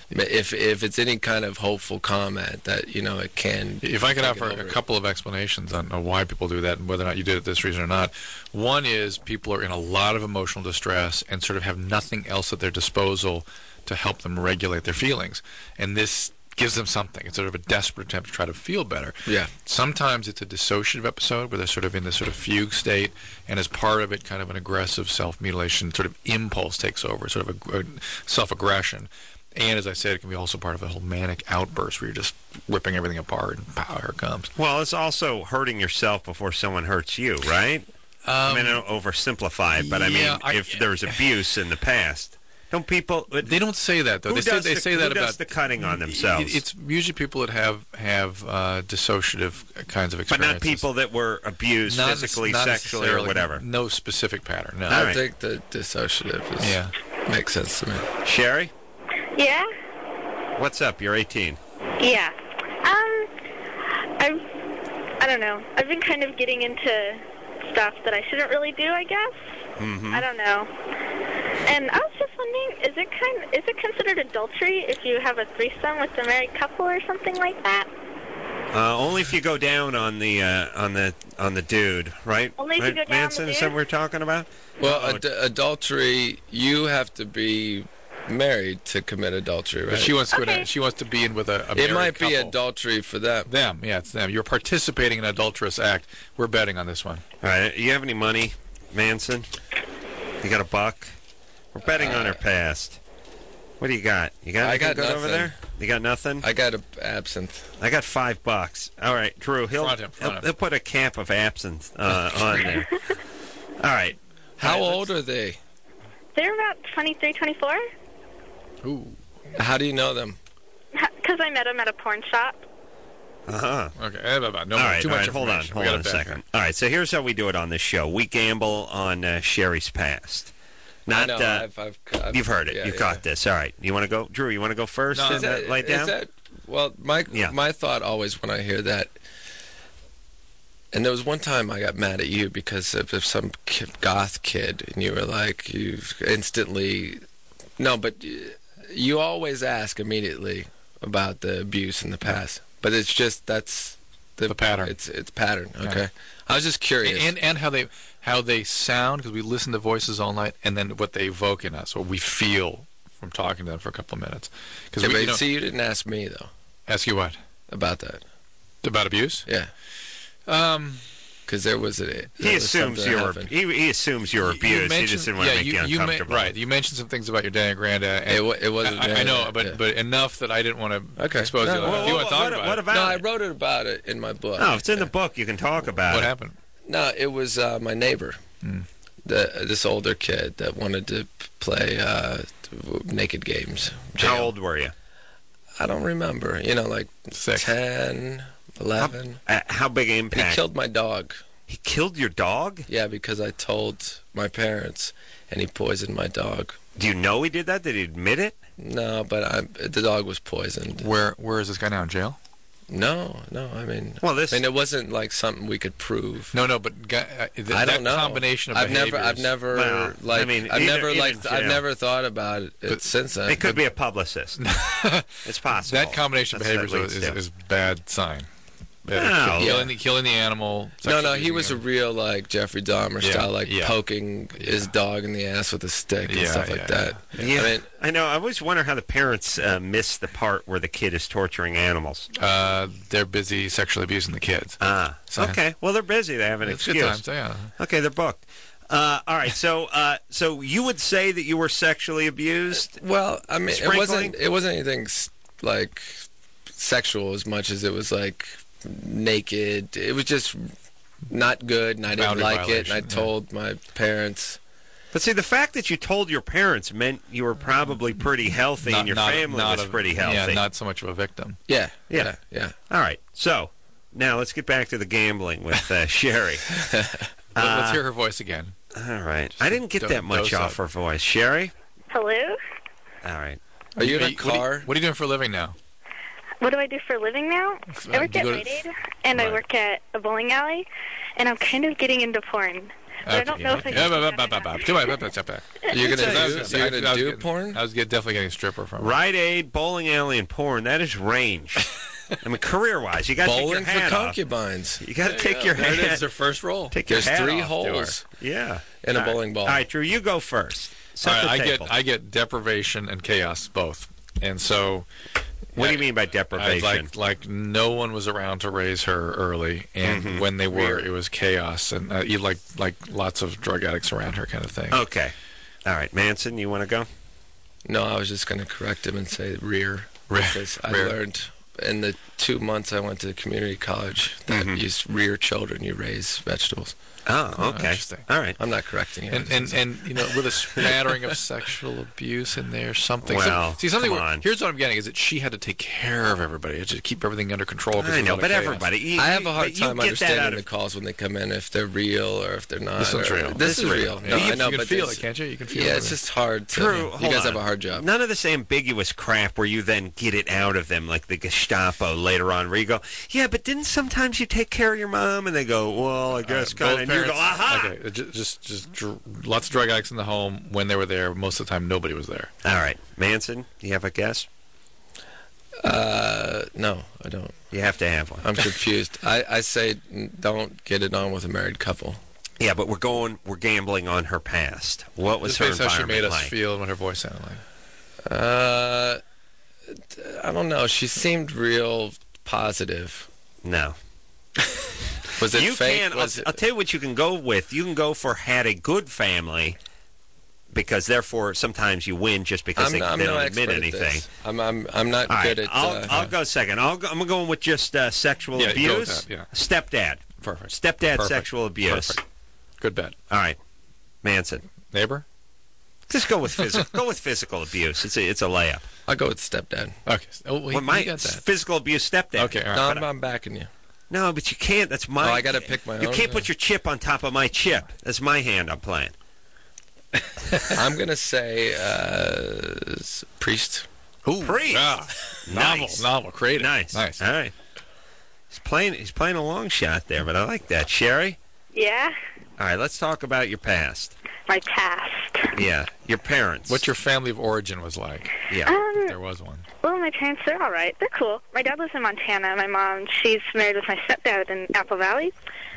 if if it's any kind of hopeful comment that you know it can. If I could take it offer over a it. couple of explanations on on why people do that and whether or not you did it this reason or not. One is people are in a lot of emotional distress and sort of have nothing else at their disposal to help them regulate their feelings. And this gives them something. It's sort of a desperate attempt to try to feel better. Yeah. Sometimes it's a dissociative episode where they're sort of in this sort of fugue state, and as part of it, kind of an aggressive self-mutilation sort of impulse takes over, sort of a, a self-aggression. And as I said, it can be also part of a whole manic outburst where you're just ripping everything apart and pow, here it comes. Well, it's also hurting yourself before someone hurts you, right? I mean, I don't oversimplify it, but I mean, yeah, I- if there's abuse in the past, don't people? They don't say that though. Who They say does they the- say who that does about the cutting on themselves? It- It's usually people that have have uh, dissociative kinds of But experiences. not people that were abused Not physically, not sexually, or necessarily. whatever. No specific pattern. No. I right. think the dissociative is, Yeah. makes sense to me. Sherry, Yeah? what's up? You're eighteen. Yeah. Um, I've, I don't know. I've been kind of getting into stuff that I shouldn't really do, I guess. Mm-hmm. I don't know. And I was just wondering, is it kind is it considered adultery if you have a threesome with a married couple or something like that? Uh, only if you go down on the uh, on the on the dude, right? Only if you right, go down on the Manson, is that dude? what we're talking about? Well, Oh, ad- adultery, you have to be married to commit adultery, right? But she wants to go Okay. down, she wants to be in with a, a it married might be couple. adultery for them. Them, yeah, it's them. You're participating in an adulterous act. We're betting on this one. All right. You have any money, Manson? You got a buck? We're betting on her past. What do you got? You got I anything got good over nothing. there? You got nothing? I got a absinthe. I got five bucks. All right, Drew. He'll Front him, front he'll, him. he'll put a cap of absinthe uh, on there. All right. How All right, old are they? They're about twenty-three, twenty-four. Ooh. How do you know them? Because I met them at a porn shop. Uh huh. Okay, eh, blah, blah, no all more, right, too all much right, hold on, information. hold We got on a bet second. here. All right, so here's how we do it on this show. We gamble on uh, Sherry's past. Not, I know, uh, I've, I've, I've, you've heard it. yeah, You've yeah. got this. All right. You want to go, Drew? You want to go first? No, and, Is uh, that, lay is down. that, well, my Yeah. my thought always when I hear that, and there was one time I got mad at you because of, of some kid, goth kid, and you were like, you instantly, no, but you, you always ask immediately about the abuse in the past, but it's just that's the, The pattern. It's it's pattern. Okay, Yeah. I was just curious. And and how they how they sound, because we listen to voices all night, and then what they evoke in us, what we feel from talking to them for a couple of minutes. Because Yeah, we but you know, see, you didn't ask me though ask you what about that. about abuse. Yeah, Um, because there was a. there He was assumes something that you're happened. he, he assumes you're you abused. He mentioned- just didn't want to yeah, make you, you, you ma- uncomfortable. right. You mentioned some things about your dad and granddad. And It wa- it wasn't I, I very- know, but yeah. but enough that I didn't want to Okay. expose No, you. well, if you well, want to talk what- about what it. about No, I it? wrote it about it in my book. No, if it's in the book, you can talk about What it. happened? No, it was uh, my neighbor, Hmm. the this older kid that wanted to p- play uh, naked games. How Jail. old were you? I don't remember. You know, like Six. ten, eleven. Uh, how big He impact? killed my dog. He killed your dog? Yeah, because I told my parents, and he poisoned my dog. Do you know he did that? Did he admit it? No, but I, the dog was poisoned. Where where is this guy now in jail? No, no. I mean, Well, this. I mean, it wasn't like something we could prove. No, no, but guy, uh, th- I that don't know. combination of I've never, behaviors. I've never, Well, like, I mean, I've either- never, either like, in I've jail. never thought about it But since then. It could be a publicist. It's possible. That combination of That's what behaviors it is, leads to. is bad sign. Uh, No. killing, the, killing the animal. No, no, sexually he abusing was a the real like Jeffrey Dahmer Yeah, style, like yeah. poking his dog in the ass with a stick and Yeah, stuff yeah, like that. Yeah, I mean, I know. I always wonder how the parents uh, miss the part where the kid is torturing animals. Uh, they're busy sexually abusing the kids. Ah, So- okay. Well, they're busy. They have an It's excuse. good times, yeah. Okay, they're booked. Uh, all right. So, uh, so you would say that you were sexually abused? well, I mean, it Sprinkling? wasn't, it wasn't anything s- like sexual as much as it was like naked. It was just not good, and I didn't Boundary like it, and I violation, yeah. told my parents. But see, the fact that you told your parents meant you were probably pretty healthy Not- and your not- family not was a- pretty healthy. Yeah, not so much of a victim. Yeah, Yeah. yeah, yeah. All right. So now let's get back to the gambling with uh, Sherry. Let- Let's hear her voice again. All right. I didn't get do- that much dose off up. her voice. Sherry? Hello? All right. Are you in a What are car? What are you doing for a living now? What do I do for a living now? I work do at you go Rite to- Aid, and I Right. work at a bowling alley, and I'm kind of getting into porn. But I don't know if I okay. can... Yeah, ba- ba- ba- ba- ba- Too bad, ba- ba- ba- ba- You're gonna I was do, gonna say, you're I gonna was do getting- porn? I was get, definitely getting a stripper from her. Rite Aid, bowling alley, and porn. That is range. I mean, career-wise, you got to take your Bowling for hat off. concubines. You got to There take you your go. There it hat. is, their first roll. Take your There's hat three off to her. holes Yeah. in a All right. bowling ball. All right, Drew, you go first. Set All right, the I table. get I get deprivation and chaos both, and so. What do you I- mean by I, deprivation? like like no one was around to raise her early, and Mhm. when they were, Weird. it was chaos, and uh, you like like lots of drug addicts around her, kind of thing. Okay. All right, Manson, you want to go? No, I was just going to correct him and say rear. Rear. Because I Rear. learned in the two months I went to community college that Mhm. you s- rear children, you raise vegetables. Oh, Oh, okay. interesting. All right. I'm not correcting you. And, and and you know, with a smattering of sexual abuse in there, something. Well, Some- see, something. come where- on. Here's what I'm getting: is that she had to take care of everybody, had to keep everything under control. 'cause I there's a know, lot of but chaos. everybody. You, I have a hard but you time get that understanding out the of- calls when they come in, if they're real or if they're not. This one's or- real. This, This is is real. real. No, You- I know, you can but feel it's- it, can't you? You can feel Yeah, it. it's just hard. To, Drew, you hold guys on. have a hard job. None of this ambiguous crap where you then get it out of them like the Gestapo later on, where you go, yeah, but didn't sometimes you take care of your mom? And they go, well, I guess Uh, kind of. both And you go, parents- aha! Okay, just just, just dr- lots of drug addicts in the home. When they were there, most of the time nobody was there. All right, Manson, you have a guess? Uh, no, I don't. You have to have one. I'm confused. I, I say don't get it on with a married couple. Yeah, but we're going, we're gambling on her past. What was Just her based on how she environment made us like? feel and what her voice sounded like. Uh, I don't know. She seemed real positive. No. Was it you fake? Can, Was I'll, it? I'll tell you what you can go with. You can go for had a good family, because therefore sometimes you win just because I'm, they, I'm they no don't expert admit at anything. this. I'm I'm I'm not All right, good at. I'll, uh, I'll go second. I'll go, I'm going with just uh, sexual Yeah, you go with abuse. that, yeah. Stepdad. Perfect. Stepdad Perfect. sexual abuse. Perfect. Good bet. All right, Manson. Neighbor? Just go with physical. go with physical abuse. It's a it's a layup. I'll go with stepdad. Okay. Oh, well, Well, you my got that. physical abuse stepdad. Okay, all right. No, But I'm, I'm backing you. No, but you can't. That's my. Oh, I gotta pick my You own? can't put your chip on top of my chip. That's my hand I'm playing. I'm gonna say uh, s- priest. Ooh, Priest. yeah. Novel, Nice. novel, creative. Nice. Nice. All right. He's playing. He's playing a long shot there, but I like that. Sherry. Yeah? All right. Let's talk about your past. My past. Yeah, your parents. What your family of origin was like, Yeah. Um, if there was one. well, my parents, they're all right. They're cool. My dad lives in Montana. My mom, she's married with my stepdad in Apple Valley.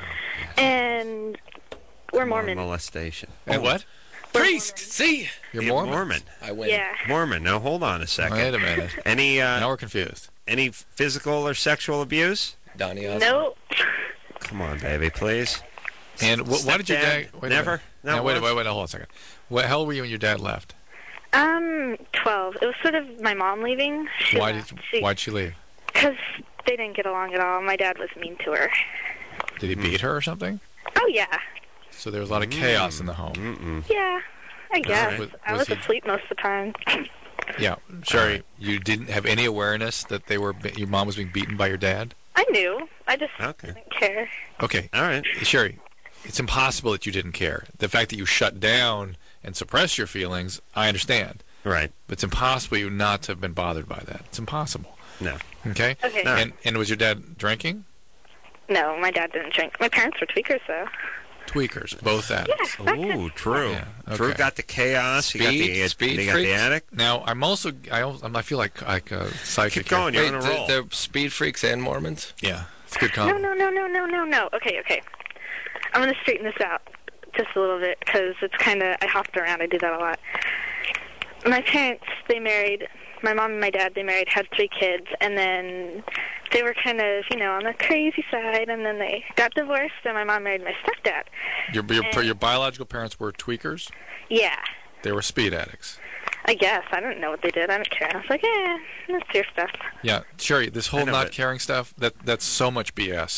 And we're Mormon. Molestation. And what? Priest. See, You're Yeah, Mormon? Mormon. I win. Yeah. Mormon. Now hold on a second. Wait a minute. Any Now uh, we're confused. any physical or sexual abuse? Donnie Osmond. No. Come on, baby, please. And wh- why did your Stepdad, dad... Wait a never? minute. Not Now, wait, once? wait, wait, wait, hold on a second. What, how old were you when your dad left? Um, twelve. It was sort of my mom leaving. She Why left. did She, Why'd she leave? Because they didn't get along at all. My dad was mean to her. Did he beat her or something? Oh, yeah. So there was a lot of chaos in the home. Mm-mm. Yeah, I guess. Was- I was was he- asleep most of the time. Yeah, Sherry, you didn't have any awareness that they were be- your mom was being beaten by your dad? I knew. I just Okay. didn't care. Okay, All right. Sherry, it's impossible that you didn't care. The fact that you shut down and suppress your feelings, I understand. Right. But it's impossible you not to have been bothered by that. It's impossible. No. Okay? Okay. No. And and was your dad drinking? No, my dad didn't drink. My parents were tweakers, though. Tweakers, both addicts. Yeah. Ooh, Drew. Yeah, Drew okay. got the chaos. He got Speed- the speed he got the freaks? attic. Now, I'm also, I, also, I feel like like a psychic. Keep going. here. You're Wait, on a roll. they're, they're speed freaks and Mormons. Yeah, it's a good No, combo. no, no, no, no, no, no. Okay, okay. I'm going to straighten this out just a little bit because it's kind of, I hopped around. I do that a lot. My parents, they married, my mom and my dad, they married, had three kids, and then they were kind of, you know, on the crazy side, and then they got divorced, and my mom married my stepdad. Your, your, And- your biological parents were tweakers? Yeah, They were speed addicts. I guess. I don't know what they did. I don't care. I was like, eh, that's your stuff. Yeah, Sherry, this I whole know, not but- caring stuff, that that's so much B S.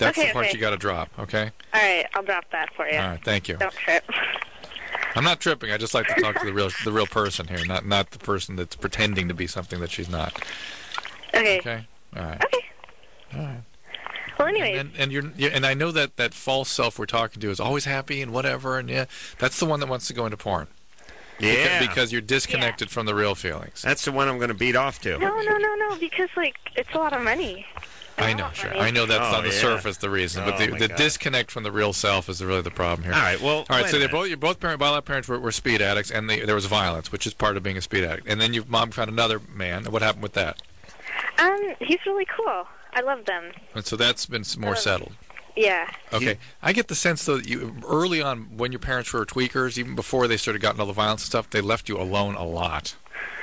That's Okay, the part okay. you got to drop, okay? All right, I'll drop that for you. All right, thank you. Don't trip. I'm not tripping. I just like to talk to the real the real person here, not not the person that's pretending to be something that she's not. Okay. Okay. All right. Okay. All right. Well, anyways. And, and, and you're, you're and I know that that false self we're talking to is always happy and whatever, and yeah, that's the one that wants to go into porn. Yeah. Because, because you're disconnected from the real feelings. That's the one I'm going to beat off to. No, no, no, no, because, like, it's a lot of money. I know, sure. I know that's Oh, on the yeah. surface the reason, but Oh, the, my the God. disconnect from the real self is really the problem here. All right, well, all right. wait So a they minute. both, your both parent, biological parents were, were speed addicts, and they, there was violence, which is part of being a speed addict. And then your mom found another man. What happened with that? Um, he's really cool. I love them. And so that's been s- more Um, settled. Yeah. Okay, I get the sense though that you early on when your parents were tweakers, even before they started getting all the violence and stuff, they left you alone a lot.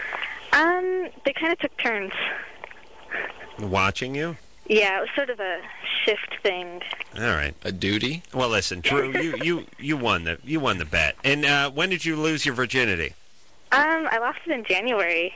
Um, they kind of took turns. Watching you? Yeah, it was sort of a shift thing. All right. A duty? Well, listen, Drew, you, you, you won the you won the bet. And uh, when did you lose your virginity? Um, I lost it in January.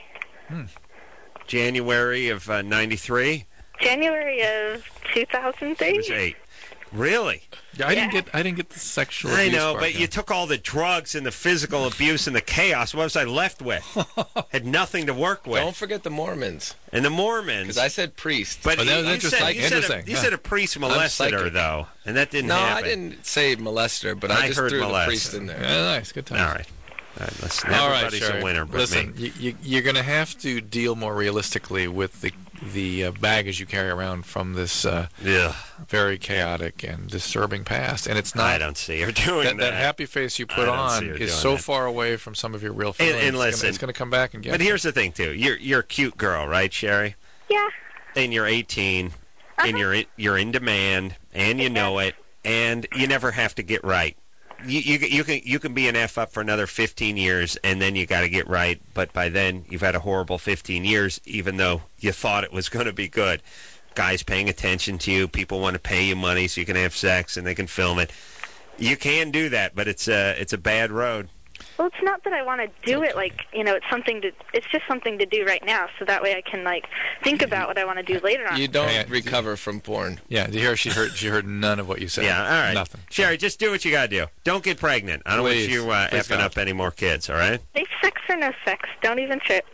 January of uh, ninety-three? January of two thousand three. It was eight. Really? Yeah, I didn't get I didn't get the sexual. I abuse know, part, but yeah. you took all the drugs and the physical abuse and the chaos. What was I left with? Had nothing to work with. Don't forget the Mormons. And the Mormons. Because I said priest. But Oh, that was you interesting. Said, you, said a, Interesting, you yeah. said a priest I'm molested her, psychic. though, and that didn't no, happen. I didn't say molest her, but I, I just heard threw molest. the priest in there. Yeah, nice, good time. All right. All right, listen, All right, everybody's Sherry. a winner but Listen, me. You, you, you're going to have to deal more realistically with the the uh, baggage you carry around from this uh, Yeah. very chaotic and disturbing past, and it's not. I don't see her doing that, that. that happy face you I put don't on see her is doing so that. far away from some of your real And, feelings. and It's gonna- listen, it's going to come back and get but you. here's the thing, too. You're you're a cute girl, right, Sherry? Yeah. And you're eighteen, Uh-huh. and you're in, you're in demand, and you know it, and you never have to get right. You, you you can you can be an F up for another fifteen years, and then you got to get right. But by then, you've had a horrible fifteen years, even though you thought it was going to be good. Guys paying attention to you, people want to pay you money so you can have sex and they can film it. You can do that, but it's a it's a bad road. Well, it's not that I want to do it. Like, you know, it's something to. It's just something to do right now, so that way I can like think about what I want to do later on. You don't Yeah, recover from porn. Yeah, to hear she heard she heard none of what you said. Yeah, all right. Nothing. Sherry, just do what you got to do. Don't get pregnant. I don't Please. want you uh, Please effing don't. up any more kids, all right? Safe sex or no sex? Don't even trip.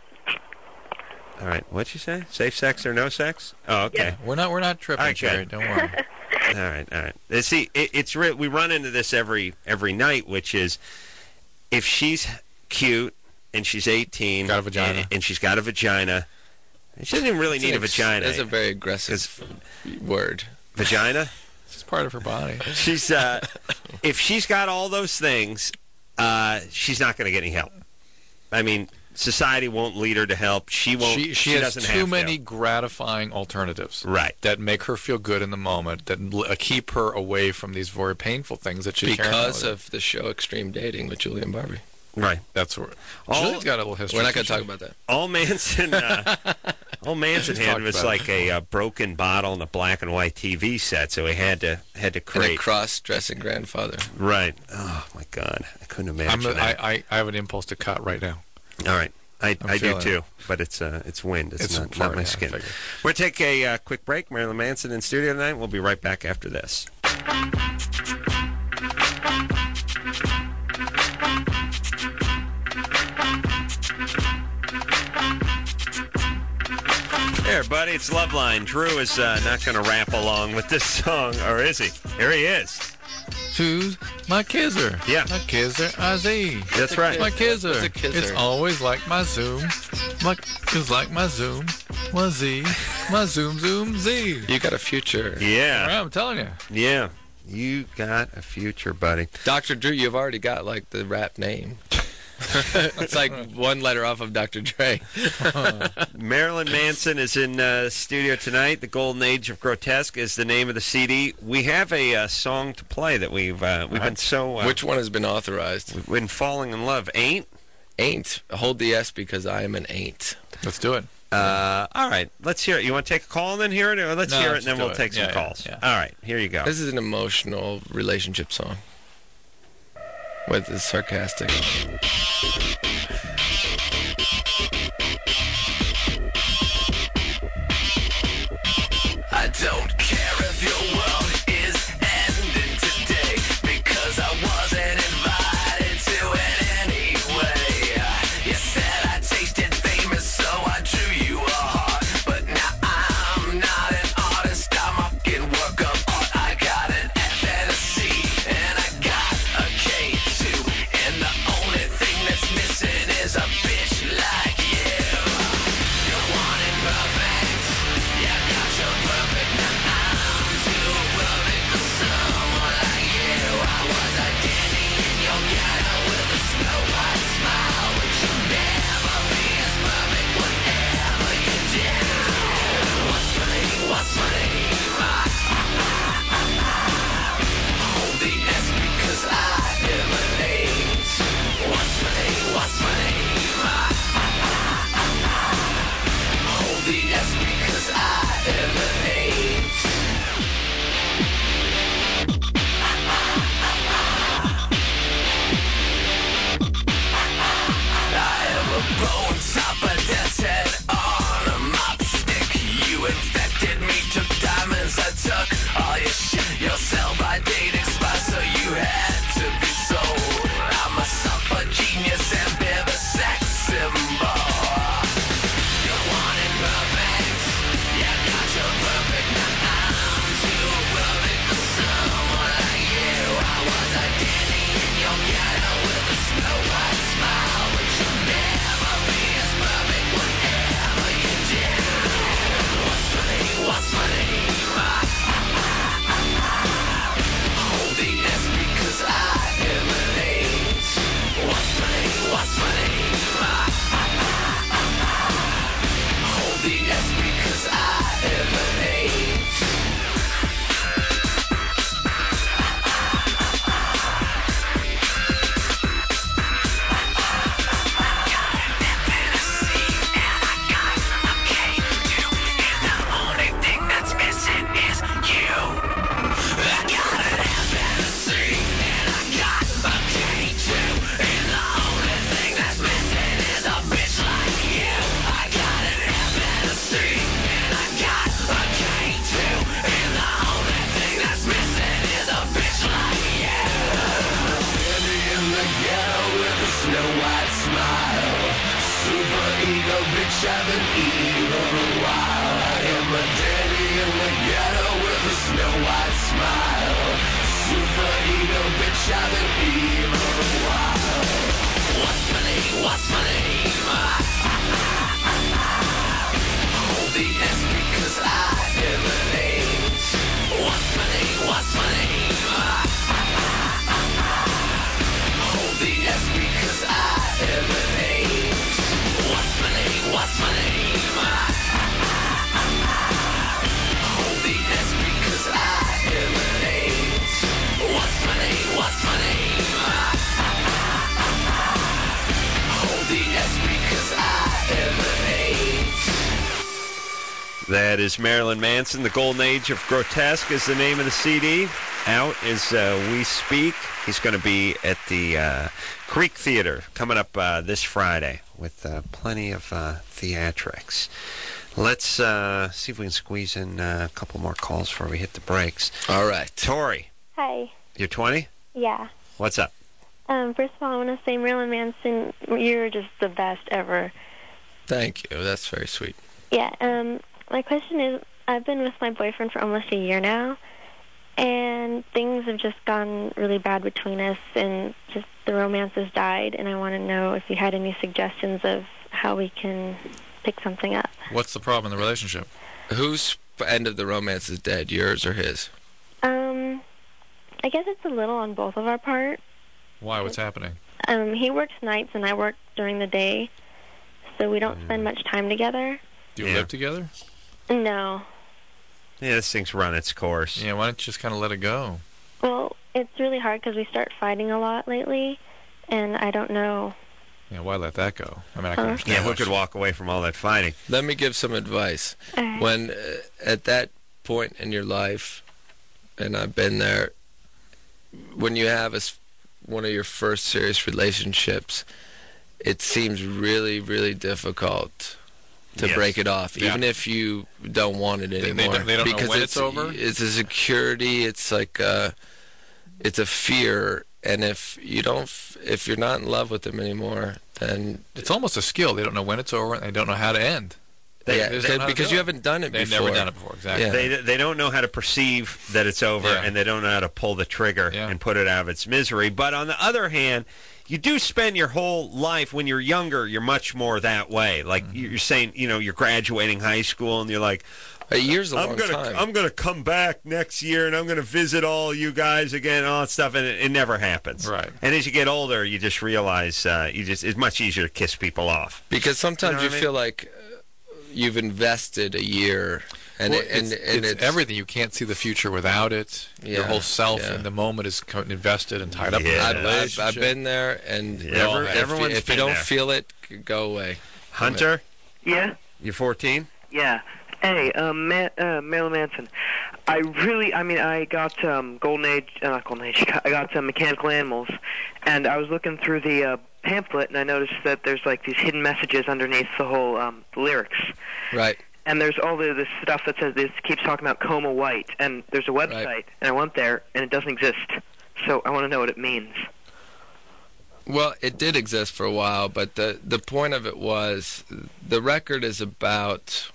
All right. What'd you say? Safe sex or no sex? Oh, okay. We're not we're not tripping, All right, Sherry. good. Don't worry. All right, all right. Uh, See, it, it's re- we run into this every every night, which is if she's cute and she's eighteen, Got a vagina. and, and she's got a vagina, and she doesn't even really It's need an a ex- vagina. That's a very aggressive word. Vagina? It's just part of her body. She's uh, if she's got all those things, uh, she's not going to get any help. I mean, society won't lead her to help. She won't. She, she, has doesn't too have many To. gratifying alternatives. Right. That make her feel good in the moment, that l- uh, keep her away from these very painful things that she's carrying Because out. of the show Extreme Dating with Julie and Barbie. Right. That's where. All- Julie's got a little history. We're not going to so talk she- about that. All Manson, uh, all Manson Just had talked was about like a uh, broken bottle and a black and white T V set, so he had to had to And a create. cross-dressing grandfather. Right. Oh my God, I couldn't I'm imagine a, that. I, I, I have an impulse to cut right now. All right. I, I'm I do feeling too, but it's uh, it's wind. It's, It's not, far- not my yeah, I skin. figured. We'll take a uh, quick break. Marilyn Manson in studio tonight. We'll be right back after this. There, buddy. It's Loveline. Drew is uh, not going to rap along with this song, or is he? Here he is. Choose my kisser. Yeah. My kisser, I Z. That's right. My kisser. What's a kisser? It's always like my Zoom. My is like my Zoom. My Z. My Zoom Zoom Z. You got a future. Yeah. Yeah, I'm telling you. Yeah. You got a future, buddy. Doctor Drew, you've already got, like, the rap name. It's like one letter off of Doctor Dre. Marilyn Manson is in uh, studio tonight. The Golden Age of Grotesque is the name of the C D. We have a uh, song to play that we've uh, we've been so uh, Which one has been authorized? we've been falling in love. Ain't Ain't. Hold the S because I am an ain't. Let's do it. uh, all right. Let's hear it. You want to take a call and then hear it, or let's No, hear it let's and then do we'll it. take some Yeah, yeah, calls. yeah. All right. Here you go. This is an emotional relationship song. With the sarcastic. I don't care if your world bitch, I've been evil a while. I am a daddy in the ghetto with a snow white smile. Super ego, bitch, I've been evil a while. What's my name? What's my name? Hold the S because I emanate. What's my name? What's my name? Hold the S because I emanate. What's my name? What's my name? Hold the S because I emanate. What's my name? What's my name? Hold the S because I emanate. That is Marilyn Manson. The Golden Age of Grotesque is the name of the C D. Out as uh, we speak. He's going to be at the uh, Creek Theater coming up uh, this Friday with uh, plenty of uh, theatrics. Let's uh, see if we can squeeze in uh, a couple more calls before we hit the brakes. All right. Tori, Hi. you're twenty? Yeah. What's up? Um, first of all, I want to say, Marilyn Manson, you're just the best ever. Thank you. That's very sweet. Yeah. Um, my question is, I've been with my boyfriend for almost a year now, and things have just gone really bad between us, and just the romance has died, and I want to know if you had any suggestions of how we can pick something up. What's the problem in the relationship? Whose end of the romance is dead, yours or his? Um, I guess it's a little on both of our part. Why? What's happening? Um, he works nights and I work during the day, so we don't spend much time together. Do you live together? No. Yeah, this thing's run its course. Yeah, why don't you just kind of let it go? Well, it's really hard because we start fighting a lot lately, and I don't know. Yeah, why let that go? I mean, I can Uh, understand. Yeah, who why could she- walk away from all that fighting? Let me give some advice. All right. When uh, at that point in your life, and I've been there, when you have a s one of your first serious relationships, it seems really, really difficult to Yes. break it off, Yeah. even if you don't want it They- they anymore. don't- they don't know because when it's, it's over? It's a security. It's like a, it's a fear, and if you don't, f- if you're not in love with them anymore, then It's almost a skill. They don't know when it's over, and they don't know how to end. They- yeah, they just don't know how to because do you it. haven't done it They've before. never done it before, exactly. Yeah. They they don't know how to perceive that it's over, Yeah. and they don't know how to pull the trigger Yeah. and put it out of its misery. But on the other hand, you do spend your whole life, when you're younger, you're much more that way. Like Mm-hmm. you're saying, you know, you're graduating high school, and you're like, A year's a I'm long gonna time. I'm gonna come back next year, and I'm gonna visit all you guys again, and all that stuff, and it, it never happens. Right. And as you get older, you just realize uh, you just it's much easier to kiss people off. Because sometimes You know you, what I mean? feel like uh, you've invested a year, and Well, it, and, it's, and it's everything. You can't see the future without it. Your Yeah, whole self yeah. in the moment is co- invested and tied up Yeah. with I've, that I've, I've relationship. been there, and Yeah, all if, have. everyone's if you been don't there. feel it, g- go away. Hunter, Yeah? you're fourteen. Yeah. Hey, um, Ma- uh, Marilyn Manson. I really, I mean, I got um, Golden Age, uh, not Golden Age, I got uh, Mechanical Animals, and I was looking through the uh, pamphlet, and I noticed that there's like these hidden messages underneath the whole um, lyrics. Right. And there's all the this stuff that says this keeps talking about Coma White, and there's a website, Right. and I went there, and it doesn't exist. So I want to know what it means. Well, it did exist for a while, but the the point of it was the record is about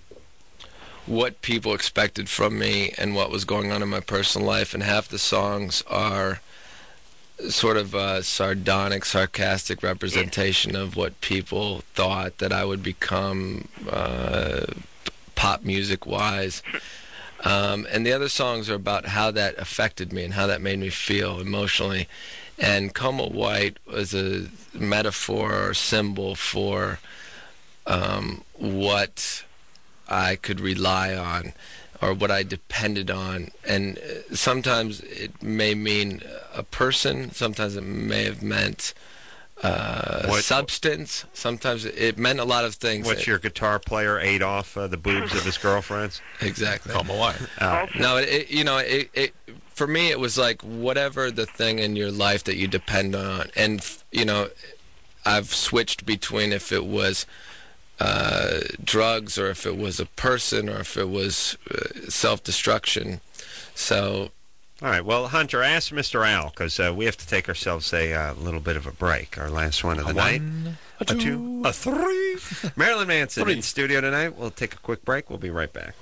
what people expected from me and what was going on in my personal life, and half the songs are sort of a sardonic, sarcastic representation of what people thought that I would become uh, pop music-wise. Um, and the other songs are about how that affected me and how that made me feel emotionally. And Coma White was a metaphor or symbol for um, what I could rely on or what I depended on. And uh, sometimes it may mean a person, sometimes it may have meant uh, What- substance, sometimes it meant a lot of things. What's your guitar player ate off uh, the boobs of his girlfriends? Exactly. Coma White. Uh, No, it, it, you know, it, it for me it was like whatever the thing in your life that you depend on, and you know, I've switched between if it was uh, drugs or if it was a person or if it was uh, self-destruction. So All right. Well, Hunter, ask Mister Al, because uh, we have to take ourselves a uh, little bit of a break. Our last one of the A night. one, a a two, a three. Marilyn Manson Three. in studio tonight. We'll take a quick break. We'll be right back.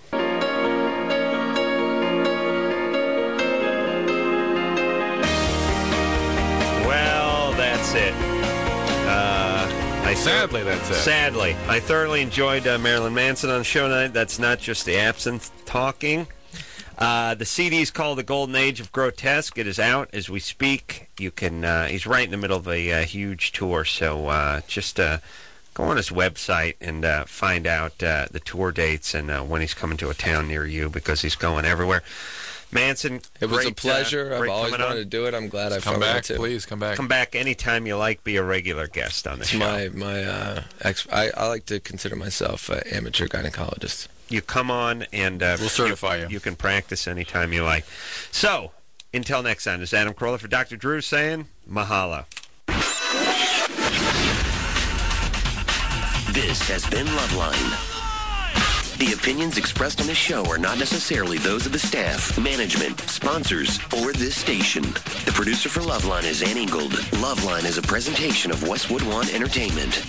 Well, that's it. Uh, I Sadly, that's it. Sadly, I thoroughly enjoyed uh, Marilyn Manson on the show tonight. That's not just the absinthe talking. Uh, the C D is called The Golden Age of Grotesque. It is out as we speak. You can. Uh, he's right in the middle of a, uh huge tour, so uh, just uh, go on his website and uh, find out uh, the tour dates and uh, when he's coming to a town near you, because he's going everywhere. Manson, It was great, a pleasure. Uh, I've great always coming wanted on. to do it. I'm glad I Come found back, it too. please. Come back. Come back anytime you like. Be a regular guest on the It's show. my my uh, ex- I, I like to consider myself an amateur gynecologist. You come on and uh, We'll certify you. You can practice anytime you like. So, until next time, this is Adam Carolla for Doctor Drew saying mahalo. This has been Loveline. The opinions expressed on this show are not necessarily those of the staff, management, sponsors, or this station. The producer for Loveline is Ann Ingold. Loveline is a presentation of Westwood One Entertainment.